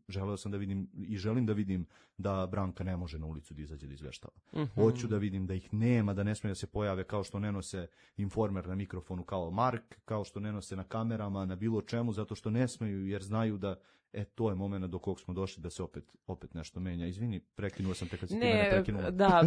I želim da vidim da Branka ne može na ulicu da izađe da izveštava. Hoću da vidim da ih nema, da ne smije da se pojave, kao što ne nose Informer na mikrofonu kao Mark, kao što ne nose na kamerama, na bilo čemu, zato što ne smeju, jer znaju da to je moment do kog smo došli da se opet nešto menja. Izvini, prekinuo sam te kad si ti mene prekinula. Da.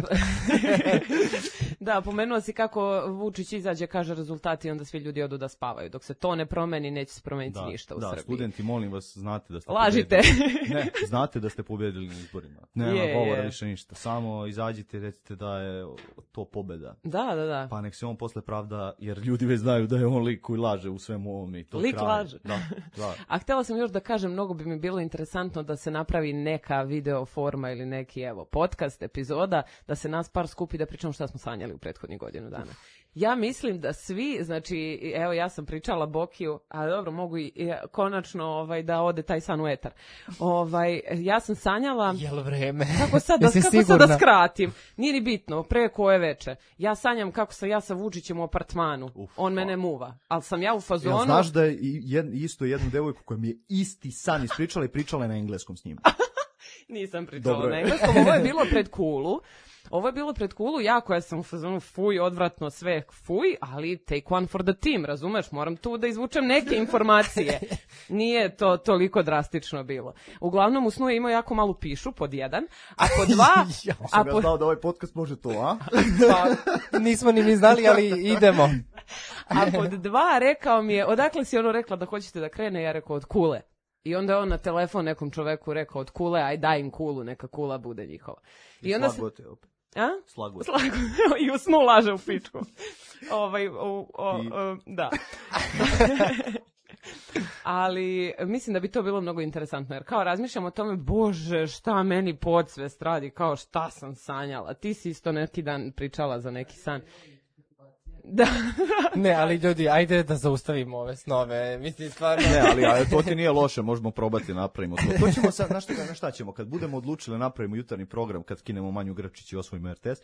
Da, pomenuo si kako Vučić izađe, kaže rezultati i onda svi ljudi odu da spavaju. Dok se to ne promeni, neće se promeniti ništa u Srbiji. Da, studenti, molim vas, znate da ste lažite. Ne, znate da ste pobedili na izborima. Nema govora više ništa. Samo izađite i recite da je to pobeda. Da. Pa nek se on posle pravda, jer ljudi već znaju da je on lik koji laže u svemu ovome. Lik laže. Da. A htjela sam još da kažem, mnogo bi mi bilo interesantno da se napravi neka video forma ili neki podcast, epizoda, da se nas par skupi da pričamo šta smo sanjali u prethodnih godinu dana. Ja mislim da svi, znači, evo ja sam pričala Bokiju, a dobro, mogu i konačno da ode taj san u etar. Ja sam sanjala... Jel vreme? Kako sad da skratim? Nije ni bitno, pre koje veče. Ja sanjam kako sam ja sa Vučićem u apartmanu. On mene muva. Ali sam ja u fazonu... Ja, znaš da je isto jednu devojku koja mi je isti san ispričala i pričala je na engleskom s njim. Nisam pričala na engleskom, ovo je bilo pred Kulu. Ja koja sam u fazonu fuj, odvratno sve fuj, ali take one for the team, razumeš? Moram tu da izvučem neke informacije. Nije to toliko drastično bilo. Uglavnom u snu je imao jako malu pišu, pod jedan, a pod dva... Ja znao da ovaj podcast može to, a? Pa, nismo ni mi znali, ali idemo. A pod dva rekao mi je, odakle si rekla da hoćete da krene? Ja rekao, od Kule. I onda je on na telefon nekom čoveku rekao, od Kule, aj daj im Kulu, neka Kula bude njihova. I onda slagote opet. A? Slagote. I u snu laže u pičku. Da. Ali mislim da bi to bilo mnogo interesantno, jer kao razmišljam o tome, bože, šta meni podsvest radi, kao šta sam sanjala. Ti si isto neki dan pričala za neki san. Da. Ne, ali ljudi, ajde da zaustavimo ove snove, mislim stvarno. Ne, ali to ti nije loše, možemo probati napravimo to. To ćemo sad, znaš šta ćemo, kad budemo odlučili napravimo jutarnji program, kad skinemo Manju Grčić i osvojimo RTS,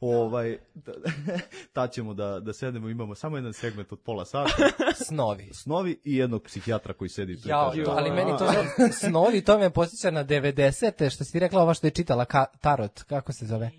tad ćemo da sedemo, imamo samo jedan segment od pola sata. Snovi i jednog psihijatra koji sedi tu. Ali meni to snovi, to me posjeća na 90-te, što si ti rekla, ova što je čitala Tarot, kako se zove?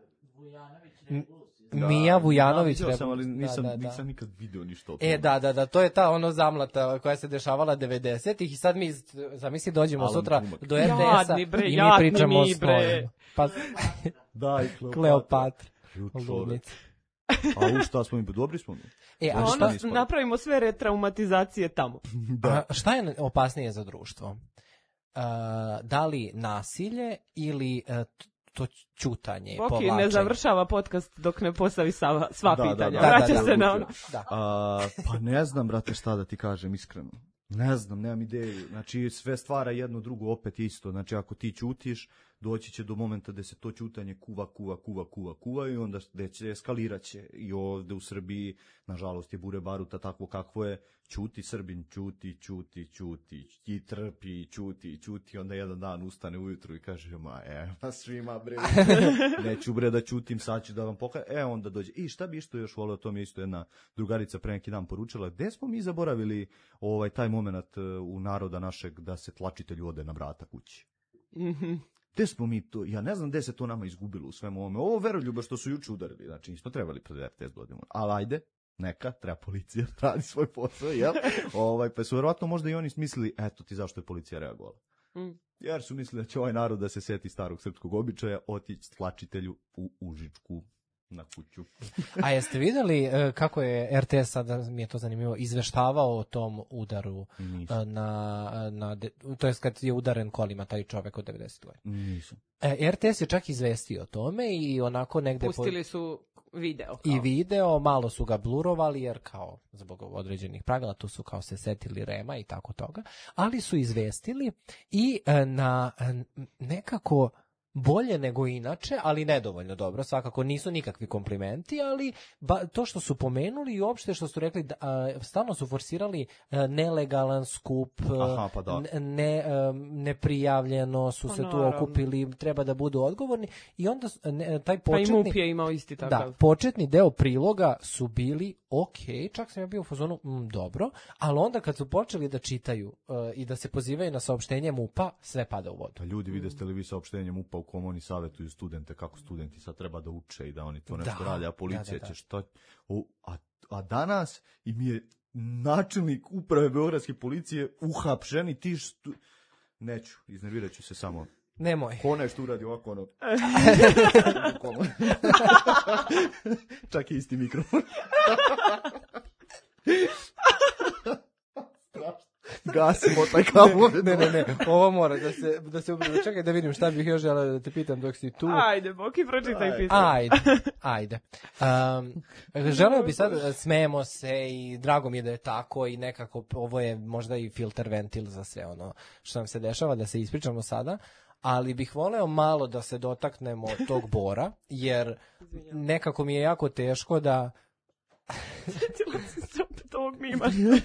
Mija Vujanović. Vidio sam, ali nisam nikad video ništa o tome. Da, to je ta zamlata koja se dešavala 90-ih i sad mi, zamisli, dođemo sutra do RTS-a i mi pričamo o snovima. Pa, Daj, Kleopatra. A u šta smo mi, dobri smo mi. A onda napravimo sve retraumatizacije tamo. A šta je opasnije za društvo? Da li nasilje ili to ćutanje, povlačenje? Boki ne završava podcast dok ne postavi sva pitanja. Vraća se na ono. Pa ne znam, brate, šta da ti kažem iskreno. Ne znam, nemam ideju. Znači, sve stvara jedno drugo opet isto. Znači, ako ti ćutiš, doći će do momenta da se to ćutanje kuva i onda gde će eskalirat će. I ovde u Srbiji, nažalost, je bure baruta takvo kakvo je. Ćuti Srbin, ćuti, i trpi, ćuti, onda jedan dan ustane ujutru i kaže, svima bre, neću bre da ćutim, sad ću da vam pokažem. Onda dođe, i šta bi isto još volio, to mi je isto jedna drugarica pre neki dan poručila, gde smo mi zaboravili taj moment u naroda našeg da se tlačitelj ode na vrata kući. Gde smo mi to, ja ne znam gde se to nama izgubilo u svemu ovome. Ovo veroljuba što su juče udarili, znači nismo trebali pred RTS godinu, ali ajde. Neka, treba policija radi svoj posao, jel? Pa su verovatno možda i oni smislili, eto ti zašto je policija reagovala. Jer su mislili da će ovaj narod da se seti starog srpskog običaja, otići tlačitelju u Užičku na kuću. A jeste vidjeli kako je RTS, sada mi je to zanimljivo, izveštavao o tom udaru to jest kad je udaren kolima taj čovek od 90 godina? Nisam. RTS je čak izvestio o tome i onako negde... Pustili su video. Kao. I video, malo su ga blurovali jer kao zbog određenih pravila tu su kao se setili Rema i tako toga, ali su izvestili i na nekako bolje nego inače, ali nedovoljno dobro, svakako nisu nikakvi komplimenti, ali to što su pomenuli i uopšte što su rekli, stalno su forsirali nelegalan skup, neprijavljeno su se tu okupili, treba da budu odgovorni i onda taj početni... Pa i MUP je imao isti takav. Da, početni deo priloga su bili čak sam ja bio u fazonu, dobro, ali onda kad su počeli da čitaju i da se pozivaju na saopštenje MUP-a, sve pada u vodu. Pa ljudi vide ste li vi saopštenje MUP-a u kom oni savjetuju studente kako studenti sad treba da uče i da oni to nešto rade, a policija će šta... A danas im je načelnik uprave beogradske policije uhapšen i ti neću, iznervirat ću se samo. Nemoj. Ko nešto uradi ovako ono... Čak i isti mikrofon. Gasimo taj kabel. Ne, ovo mora da se ubrzo. Čekaj da vidim šta bih još želeo da te pitam dok si tu. Ajde, Boki, pročitaj pitanje. Ajde. Želeo bi sad, smejemo se i drago mi je da je tako i nekako ovo je možda i filter ventil za sve ono što nam se dešava, da se ispričamo sada. Ali bih voleo malo da se dotaknemo tog Bora, jer nekako mi je jako teško da... Sjetila si se opet ovog mima.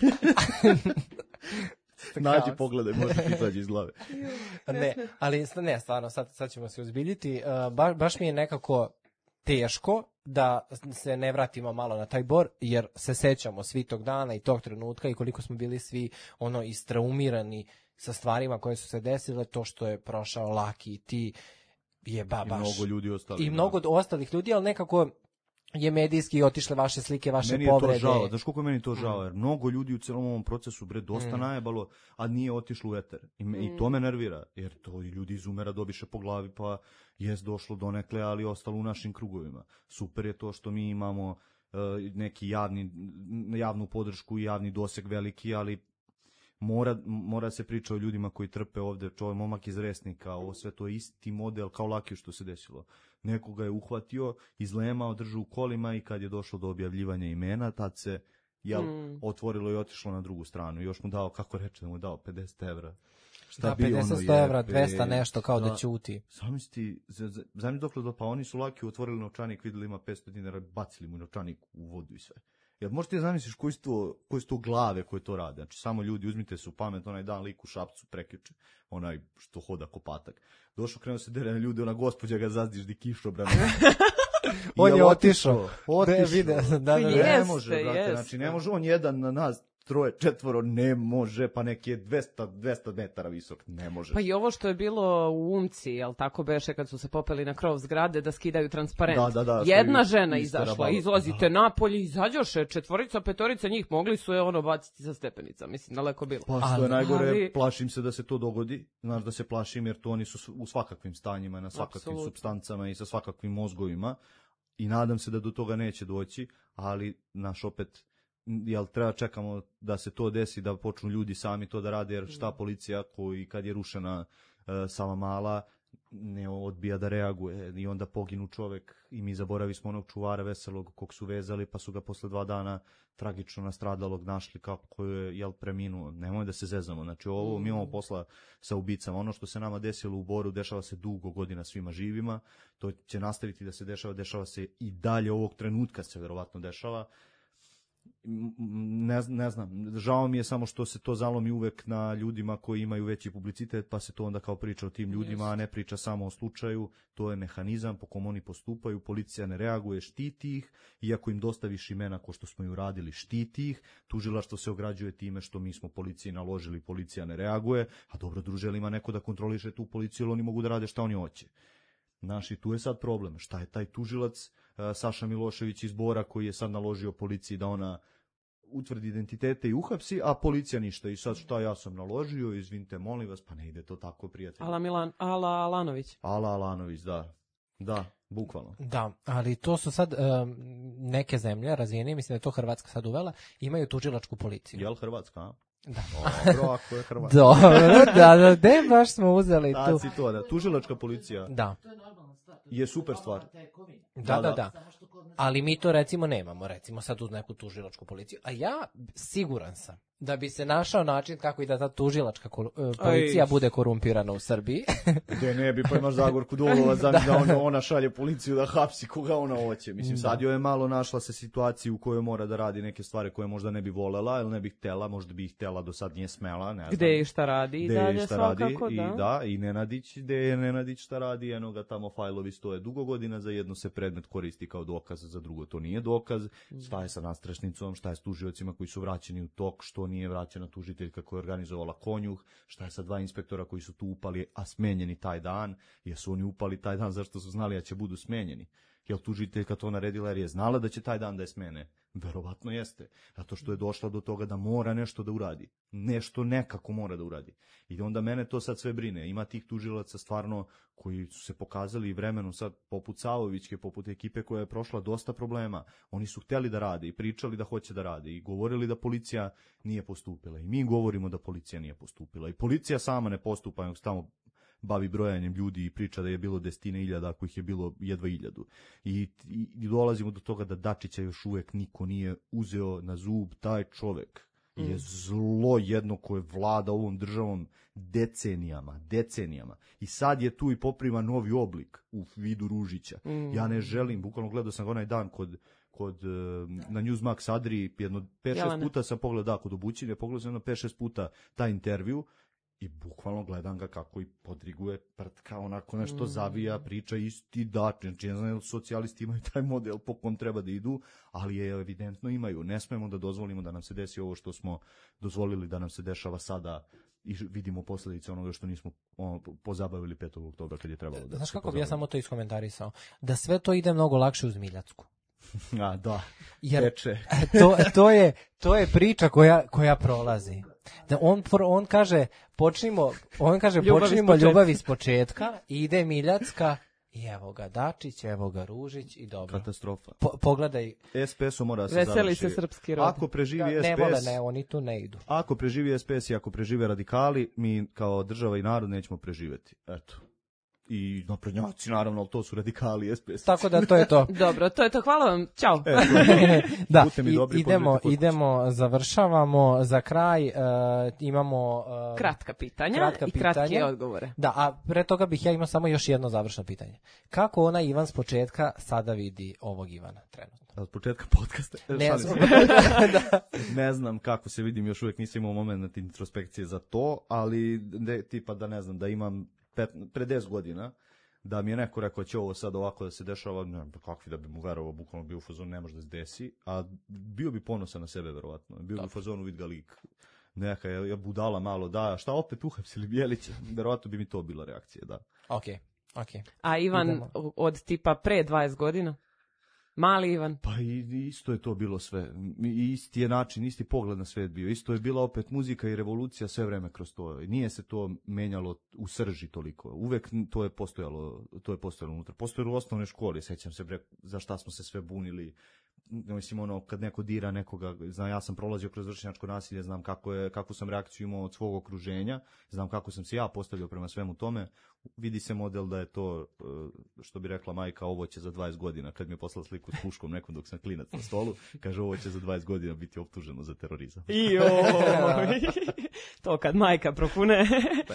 Nađi, pogledaj, može ti izađi iz glave. Ne, stvarno, sad ćemo se uzbiljiti. Baš mi je nekako teško da se ne vratimo malo na taj Bor, jer se sećamo svi tog dana i tog trenutka i koliko smo bili svi istraumirani sa stvarima koje su se desile, to što je prošao Laki i ti je baš... I mnogo ljudi ostali. I mnogo ostalih ljudi, ali nekako je medijski otišle vaše slike, vaše povrede. Meni je to žao, znaš koliko je meni to žao, jer mnogo ljudi u celom ovom procesu dosta najebalo, a nije otišlo u eter. I to me nervira, jer to ljudi iz umera dobiše po glavi, pa jest došlo donekle, ali ostalo u našim krugovima. Super je to što mi imamo neki javnu podršku i javni doseg veliki, ali mora se priča o ljudima koji trpe ovde, čovjek momak iz Resnika, ovo sve to je isti model kao Lakiju što se desilo. Nekoga je uhvatio, izlemao, držao u kolima i kad je došlo do objavljivanja imena, tad se otvorilo i otišlo na drugu stranu. Još mu dao, kako reče, da mu dao 50 evra. Da, 50 evra, 200 nešto kao da ćuti. Zamisli dokle pa oni su Lakiju otvorili novčanik, vidjeli ima 500 dinara, bacili mu novčanik u vodu i sve. Jer možete zamisliš koji su to glave koje to rade. Znači, samo ljudi, uzmite se u pamet, onaj dan lik u Šapcu prekjuče, onaj što hoda ko patak. Došao, krenuo se dere na ljudi, ona gospođa ga zazdiždi kišobran. On je otišao. Ne može, brate, znači ne može on jedan na nas, 3, 4, ne može, pa neki je 200 metara visok, ne može. Pa i ovo što je bilo u Umci, jel tako beše kad su se popeli na krov zgrade da skidaju transparent. Da, jedna žena izašla, izlazite napolje, izađoše 4, 5 njih, mogli su je baciti sa stepenica, mislim, daleko bilo. Pa što je najgore, plašim se da se to dogodi, znaš da se plašim jer to oni su u svakakvim stanjima, na svakakvim supstancama i sa svakakvim mozgovima. i nadam se da do toga neće doći, ali naš opet, jel treba čekamo da se to desi, da počnu ljudi sami to da rade, jer šta policija koji kad je rušena Savamala ne odbija da reaguje i onda poginu čovek i mi zaboravi smo onog čuvara veselog kog su vezali pa su ga posle 2 dana tragično nastradalog našli kako je preminuo. Nemoj da se zezamo, znači ovo mi imamo posla sa ubicama. Ono što se nama desilo u Boru dešava se dugo godina svima živima, to će nastaviti da se dešava se i dalje ovog trenutka se verovatno dešava. Ne znam, žao mi je samo što se to zalomi uvek na ljudima koji imaju veći publicitet, pa se to onda kao priča o tim ljudima, a ne priča samo o slučaju. To je mehanizam po kom oni postupaju, policija ne reaguje, štiti ih, iako im dostaviš imena ko što smo i uradili, štiti ih, tužilaštvo se ograđuje time što mi smo policiji naložili, policija ne reaguje, a dobro druže, ima neko da kontroliše tu policiju, ali oni mogu da rade šta oni hoće. Znaš, i tu je sad problem. Šta je taj tužilac Saša Milošević iz Bora koji je sad naložio policiji da ona utvrdi identitete i uhapsi, a policija ništa. I sad šta ja sam naložio, izvinite, molim vas, pa ne ide to tako, prijatelj. Ala Alanović. Ala Alanović, da. Da, bukvalno. Da, ali to su sad neke zemlje razvijene, mislim da je to Hrvatska sad uvela, imaju tužilačku policiju. Jel Hrvatska, a? Da. Dobro, ako je Hrvatska. Dobro, da, gde baš smo uzeli tu. Taci to, da. Tužilačka policija Da. je super stvar. Da. Ali mi to recimo nemamo, recimo sad uz neku tužilačku policiju. A ja siguran sam da bi se našao način kako i da ta tužilačka policija bude korumpirana u Srbiji. Gde ne bi, pa imaš Zagorku Dolovac, da ona šalje policiju da hapsi koga ona hoće. Mislim, sad joj je malo našla se situaciju u kojoj mora da radi neke stvari koje možda ne bi volela ili ne bi htela, možda bi ih htela, do sad nije smela. Ne znam. Gde i šta radi i dalje svakako, da. I Nenadić, gde je Nenadić šta radi, eno ga tamo fajlovi stoje dugo godina, za jedno se predmet koristi kao dokaz, za drugo to nije dokaz. Šta je sa nastrešnicom, šta je s tužiocima koji su vraćeni u tok, što nije vraćena tužiteljka koja je organizovala konjuh, šta je sa 2 inspektora koji su tu upali, a smenjeni taj dan, jesu oni upali taj dan zašto su znali da će budu smenjeni? Jel tužiteljka to naredila jer je znala da će taj dan da je smene? Verovatno jeste, zato što je došla do toga da mora nešto da uradi, nešto nekako mora da uradi. I onda mene to sad sve brine, ima tih tužilaca stvarno koji su se pokazali i vremenom sad poput Savovićke, poput ekipe koja je prošla dosta problema, oni su hteli da rade i pričali da hoće da rade i govorili da policija nije postupila i mi govorimo da policija nije postupila i policija sama ne postupa, nego tamo bavi brojanjem ljudi i priča da je bilo 10.000, ako ih je bilo jedva 1.000. I dolazimo do toga da Dačića još uvek niko nije uzeo na zub. Taj čovek je zlo jedno koje vlada ovom državom decenijama. I sad je tu i poprima novi oblik u vidu Ružića. Ja ne želim, bukvalno gledao sam onaj dan na Newsmax Adri, jedno 5-6 puta sam pogledao, kod Obućine, pogledao sam jedno 5-6 puta taj intervju, i bukvalno gledam ga kako i podriguje prtka, onako nešto zavija, priča isti dačin. Ne znam, socijalisti imaju taj model po kom treba da idu, ali je evidentno imaju. Ne smemo da dozvolimo da nam se desi ovo što smo dozvolili da nam se dešava sada i vidimo posledice onoga što nismo pozabavili 5. oktobra kad je trebalo da. Znaš kako bi ja samo to iskomentarisao? Da sve to ide mnogo lakše uz Miljacku. A, da. Jer teče. to je priča koja prolazi. Da on kaže počnimo ljubav iz početka, ide Miljacka i evo ga Dačić, evo ga Ružić i dobro. Katastrofa. Pogledaj. SPS-u mora se završi. Veseli se srpski rod. Ako preživi SPS, oni tu ne idu. Ako preživi SPS i ako prežive radikali, mi kao država i narod nećemo preživeti. Eto. I naprednjaci, naravno, ali to su radikali SPS. Tako da to je to. Dobro, to je to. Hvala vam. Ćao. Da, idemo, završavamo. Za kraj imamo kratka pitanja i kratke odgovore. Da, a pre toga bih ja imao samo još jedno završno pitanje. Kako ona Ivan s početka sada vidi ovog Ivana trenutno? Od početka podcasta? Ne znam kako se vidim, još uvijek nisam imao moment introspekcije za to, ali tipa da ne znam, da imam pre 10 godina, da mi je neko rekao će ovo sad ovako da se dešava, ne znam kakvi da bi mu verovao, bukvalno bio u fazonu ne može da se desi, a bio bi ponosan na sebe verovatno, bio bi u fazonu vid ga lik, neka je budala malo, da, šta opet uhapsili Bjelića, verovatno bi mi to bila reakcija, da. Ok. A Ivan od tipa pre 20 godina? Mali Ivan. Pa isto je to bilo sve. Isti je način, isti pogled na svet bio. Isto je bila opet muzika i revolucija sve vreme kroz to. Nije se to menjalo u srži toliko. Uvek to je postojalo unutra. Postojalo u osnovnoj školi, sećam se za šta smo se sve bunili. Mislim, ono, kad neko dira nekoga, znam, ja sam prolazio kroz vršnjačko nasilje, znam kakvu sam reakciju imao od svog okruženja, znam kako sam se ja postavio prema svemu tome. Vidi se model da je to, što bi rekla majka, ovo će za 20 godina, kad mi je poslala sliku s puškom nekom dok sam klinac na stolu, kaže ovo će za 20 godina biti optuženo za terorizam. To kad majka propune.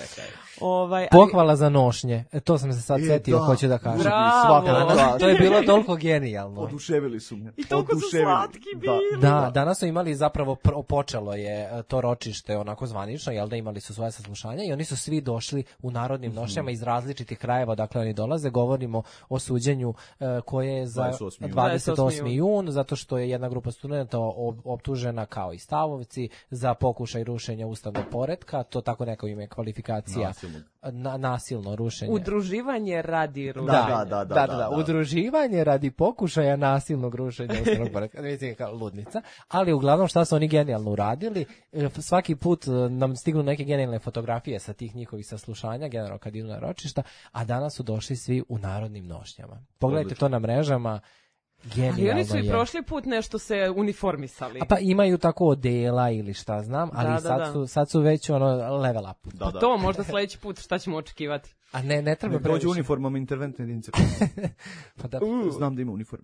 Pohvala za nošnje. To sam se sad setio, hoću da kažem. Bravo! To je bilo toliko genijalno. Oduševili su me. I toliko su slatki bili. Da, danas su imali zapravo, počelo je to ročište onako zvanično, jel da, imali su svoje saslušanja i oni su svi došli u narodnim nošnjama iz različitih krajeva, dakle oni dolaze, govorimo o suđenju koje je za 28. jun, zato što je jedna grupa studenta optužena kao i stavovci za pokušaj rušenja ustavnog poretka, to tako neko ime kvalifikacija. Nasilno rušenje. Udruživanje radi rušenja. Da. Udruživanje radi pokušaja nasilnog rušenja ustavnog poretka. Vidite kao ludnica. Ali uglavnom šta su oni genijalno uradili, svaki put nam stignu neke genijalne fotografije sa tih njihovih saslušanja, generalno kad idu na ročišta, a danas su došli svi u narodnim nošnjama. Pogledajte to na mrežama. Genijalno. Ali oni su i prošli put nešto se uniformisali. Pa imaju tako odela ili šta znam, ali sad su već level up. To možda sledeći put šta ćemo očekivati. A ne treba previše. Dođu uniformom interventne jedinice. Pa da. Znam da ima uniform.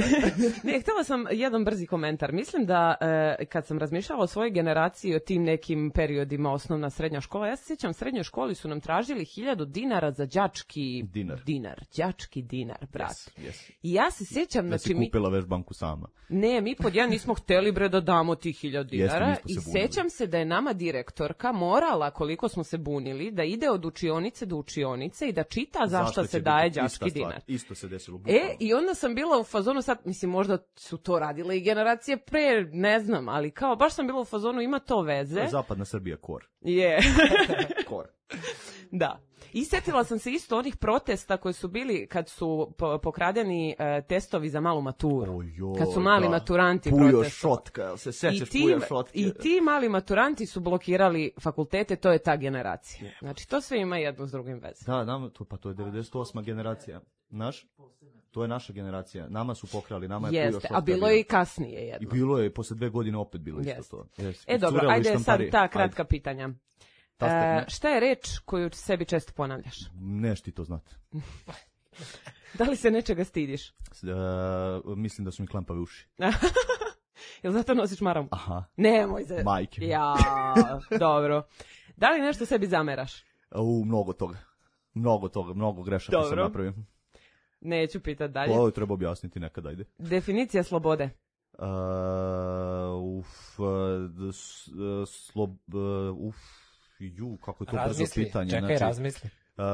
Ne, htjela sam jedan brzi komentar. Mislim da kad sam razmišljala o svojoj generaciji, o tim nekim periodima, osnovna, srednja škola, ja se sjećam, u srednjoj školi su nam tražili 1000 dinara za đački dinar. Đački dinar, brat. Yes. I ja se sjećam... Da si kupila vežbanku sama. Ne, mi pod jedan nismo hteli da damo tih 1000 dinara i sjećam se da je nama direktorka morala, koliko smo se bunili, da ide od učionice do učionice i da čita zašto se daje đački dinar. Isto se desilo. I onda sam bila u fazonu, sad, mislim, možda su to radile i generacije pre, ne znam, ali kao, baš sam bila u fazonu, ima to veze. To je zapadna Srbija, kor. Je. Kor. Da. I sjetila sam se isto onih protesta koji su bili kad su pokradeni testovi za malu maturu. Kad su mali maturanti protestovali. Šotka, se sećaš Pujo Šotke. I ti mali maturanti su blokirali fakultete, to je ta generacija. Znači, to sve ima jedno s drugim veze. Da, to je 98. generacija. To je naša generacija. Nama su pokrali, nama je Pujo Šotka. A bilo je i kasnije jedno. I bilo je, posle 2 godine opet bilo isto to. Dobro, ajde sad ta kratka pitanja. Šta je reč koju sebi često ponavljaš? Neš ti to znati. Da li se nečega stidiš? Mislim da su mi klampave uši. Jel zato nosiš maramu? Aha. Nemoj se. Majke. Ja, dobro. Da li nešto sebi zameraš? Mnogo toga. Mnogo grešaka sam napravim. Neću pitati dalje. Ovo treba objasniti nekad, ajde. Definicija slobode. Kako je to brzo pitanje. Čekaj, razmisli.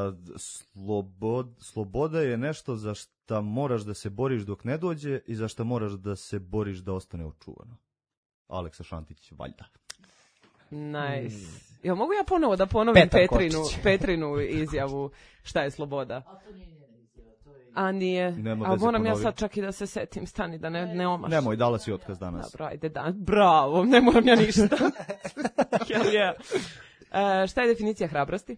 Sloboda je nešto za šta moraš da se boriš dok ne dođe i za šta moraš da se boriš da ostane očuvano. Aleksa Šantić, valjda. Nice. Jel mogu ja ponovo da ponovim Petrinu izjavu šta je sloboda? A to nije njena izjava. A nije. A moram ja sad čak i da se setim, stani da ne omaš. Nemoj, dala si otkaz danas. Dobro, ajde bravo, ne moram ja ništa. Šta je definicija hrabrosti?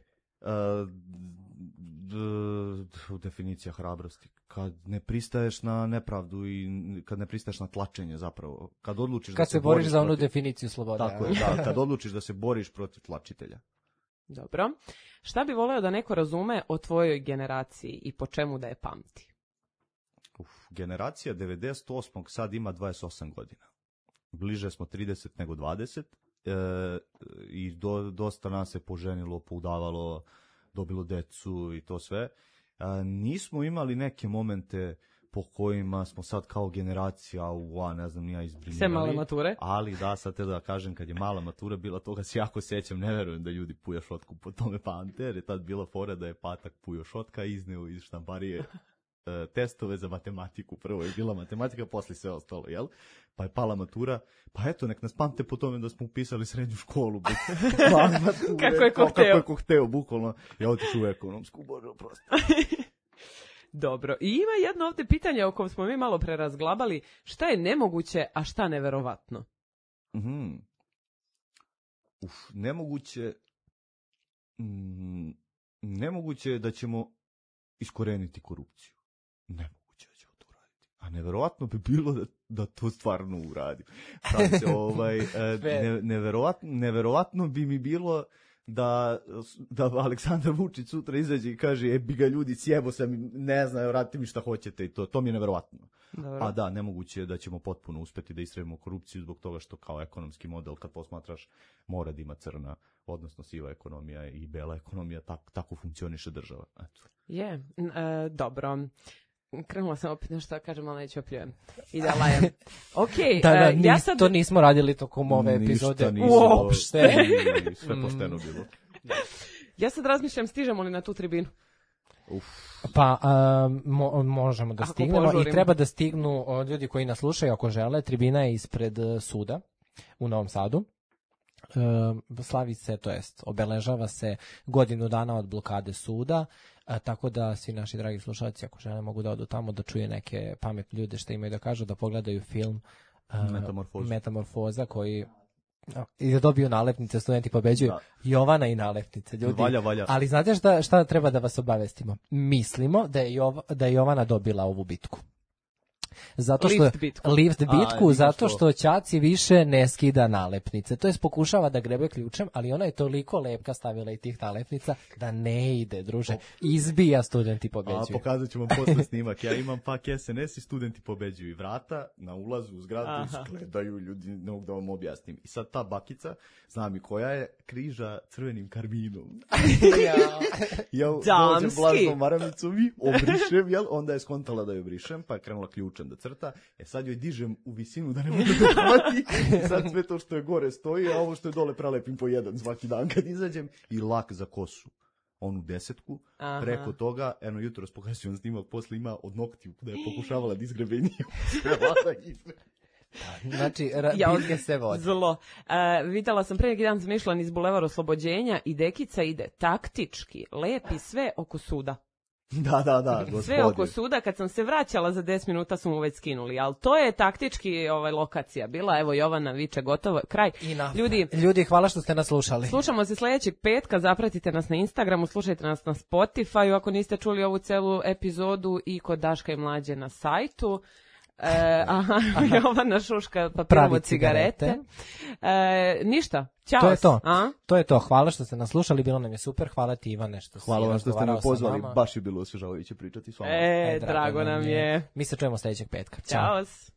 Definicija hrabrosti. Kad ne pristaješ na nepravdu i kad ne pristaješ na tlačenje zapravo. Kad odlučiš kad da se boriš za onu definiciju slobode. Tako je, da. Kad odlučiš da se boriš protiv tlačitelja. Dobro. Šta bi voleo da neko razume o tvojoj generaciji i po čemu da je pamti? Generacija 98. sad ima 28 godina. Bliže smo 30 nego 20. I dosta nas se poženilo, poudavalo, dobilo decu i to sve. Nismo imali neke momente po kojima smo sad kao generacija, ne znam, nija izbrinjali. Sve male mature. Ali da, sad te da kažem, kad je mala matura bila, toga se jako sjećam, ne verujem da ljudi Pujo Šotku po tome pamte, jer je tad bila fora da je Patak Pujo Šotka izneo iz štamparije testove za matematiku. Prvo je bila matematika, posle sve ostalo, jel? Pa je pala matura, pa eto, nek nas pamte po tome da smo upisali srednju školu. Kako je ko hteo, bukvalno. Ja otišu u ekonomsku, bože, oprosti. Dobro. I ima jedno ovdje pitanje o kojem smo mi malo prerazglabali. Šta je nemoguće, a šta neverovatno? Nemoguće je da ćemo iskoreniti korupciju. Nemoguće da ćemo to uraditi. A neverovatno bi bilo da to stvarno uradim. Neverovatno bi mi bilo da Aleksandar Vučić sutra izađe i kaže bi ga ljudi, sjebo sam, ne znam, radite mi šta hoćete i to mi je neverovatno. Dobro. A da, nemoguće je da ćemo potpuno uspeti da istrebimo korupciju zbog toga što kao ekonomski model, kad posmatraš, mora da ima crna, odnosno siva ekonomija i bela ekonomija, tako funkcioniše država. Eto. Dobro. Krenula sam opet nešto da kažem, ali neću opljujem. I da lajem. Ok, to nismo radili tokom ove epizode. Uopšte. Sve pošteno bilo. Ja sad razmišljam, stižemo li na tu tribinu? Pa možemo da stignemo i treba da stignu ljudi koji nas slušaju ako žele. Tribina je ispred suda u Novom Sadu. Slavi se, to jest obeležava se godinu dana od blokade suda, tako da svi naši dragi slušalci ako žele mogu da odu tamo da čuje neke pametne ljude što imaju da kažu, da pogledaju film Metamorfoza koji i da dobiju nalepnice, studenti pobeđuju. Jovana i nalepnice, ljudi. Valja. Ali znate šta treba da vas obavestimo? Mislimo da je Jovana dobila ovu bitku. Lift bitku, zato što Ćaci više ne skida nalepnice. To jest pokušava da grebe ključem, ali ona je toliko lepka stavila i tih nalepnica da ne ide, druže. Izbija studenti pobeđuju. Pokazat ću vam posle snimak. Ja imam pak SNS i studenti pobeđuju. I vrata na ulazu u zgradu gledaju ljudi, ne mogu da vam objasnim. I sad ta bakica, znam i koja je, križa crvenim karbinom. Ja dođem vlažnom maramicom i obrišem, onda je skontala da je obrišem, pa je krenula ključem da crta, sad joj dižem u visinu da ne mogu da hvati i sad sve to što je gore stoji, a ovo što je dole prelepim po jedan svaki dan kad izađem i lak za kosu. Onu 10, preko toga, jutro pokazujem snimak, posle ima od noktiju da je pokušavala da izgrebe i nije uspjela da izgrebe. Znači, bitke se vodi. Zlo. Videla sam pre neki dan zmišljan iz Bulevar Oslobođenja i dekica ide taktički, lepi sve oko suda. Da, gospodin. Sve oko suda, kad sam se vraćala za 10 minuta su mu već skinuli, ali to je taktički lokacija bila, evo Jovana viče gotovo, kraj. Ljudi, hvala što ste nas slušali. Slušamo se sljedećeg petka, zapratite nas na Instagramu, slušajte nas na Spotify, ako niste čuli ovu celu epizodu i kod Daška i Mlađe na sajtu. Jovana šuška papirovo cigarete. Ništa, ćao. To je to, hvala što ste nas slušali, bilo nam je super, hvala ti Ivane što si razgovarao sa nama. Hvala vam što ste me pozvali, baš je bilo osvežavajuće pričati s vama. Drago nam je. Mi se čujemo sljedećeg petka. Ćao.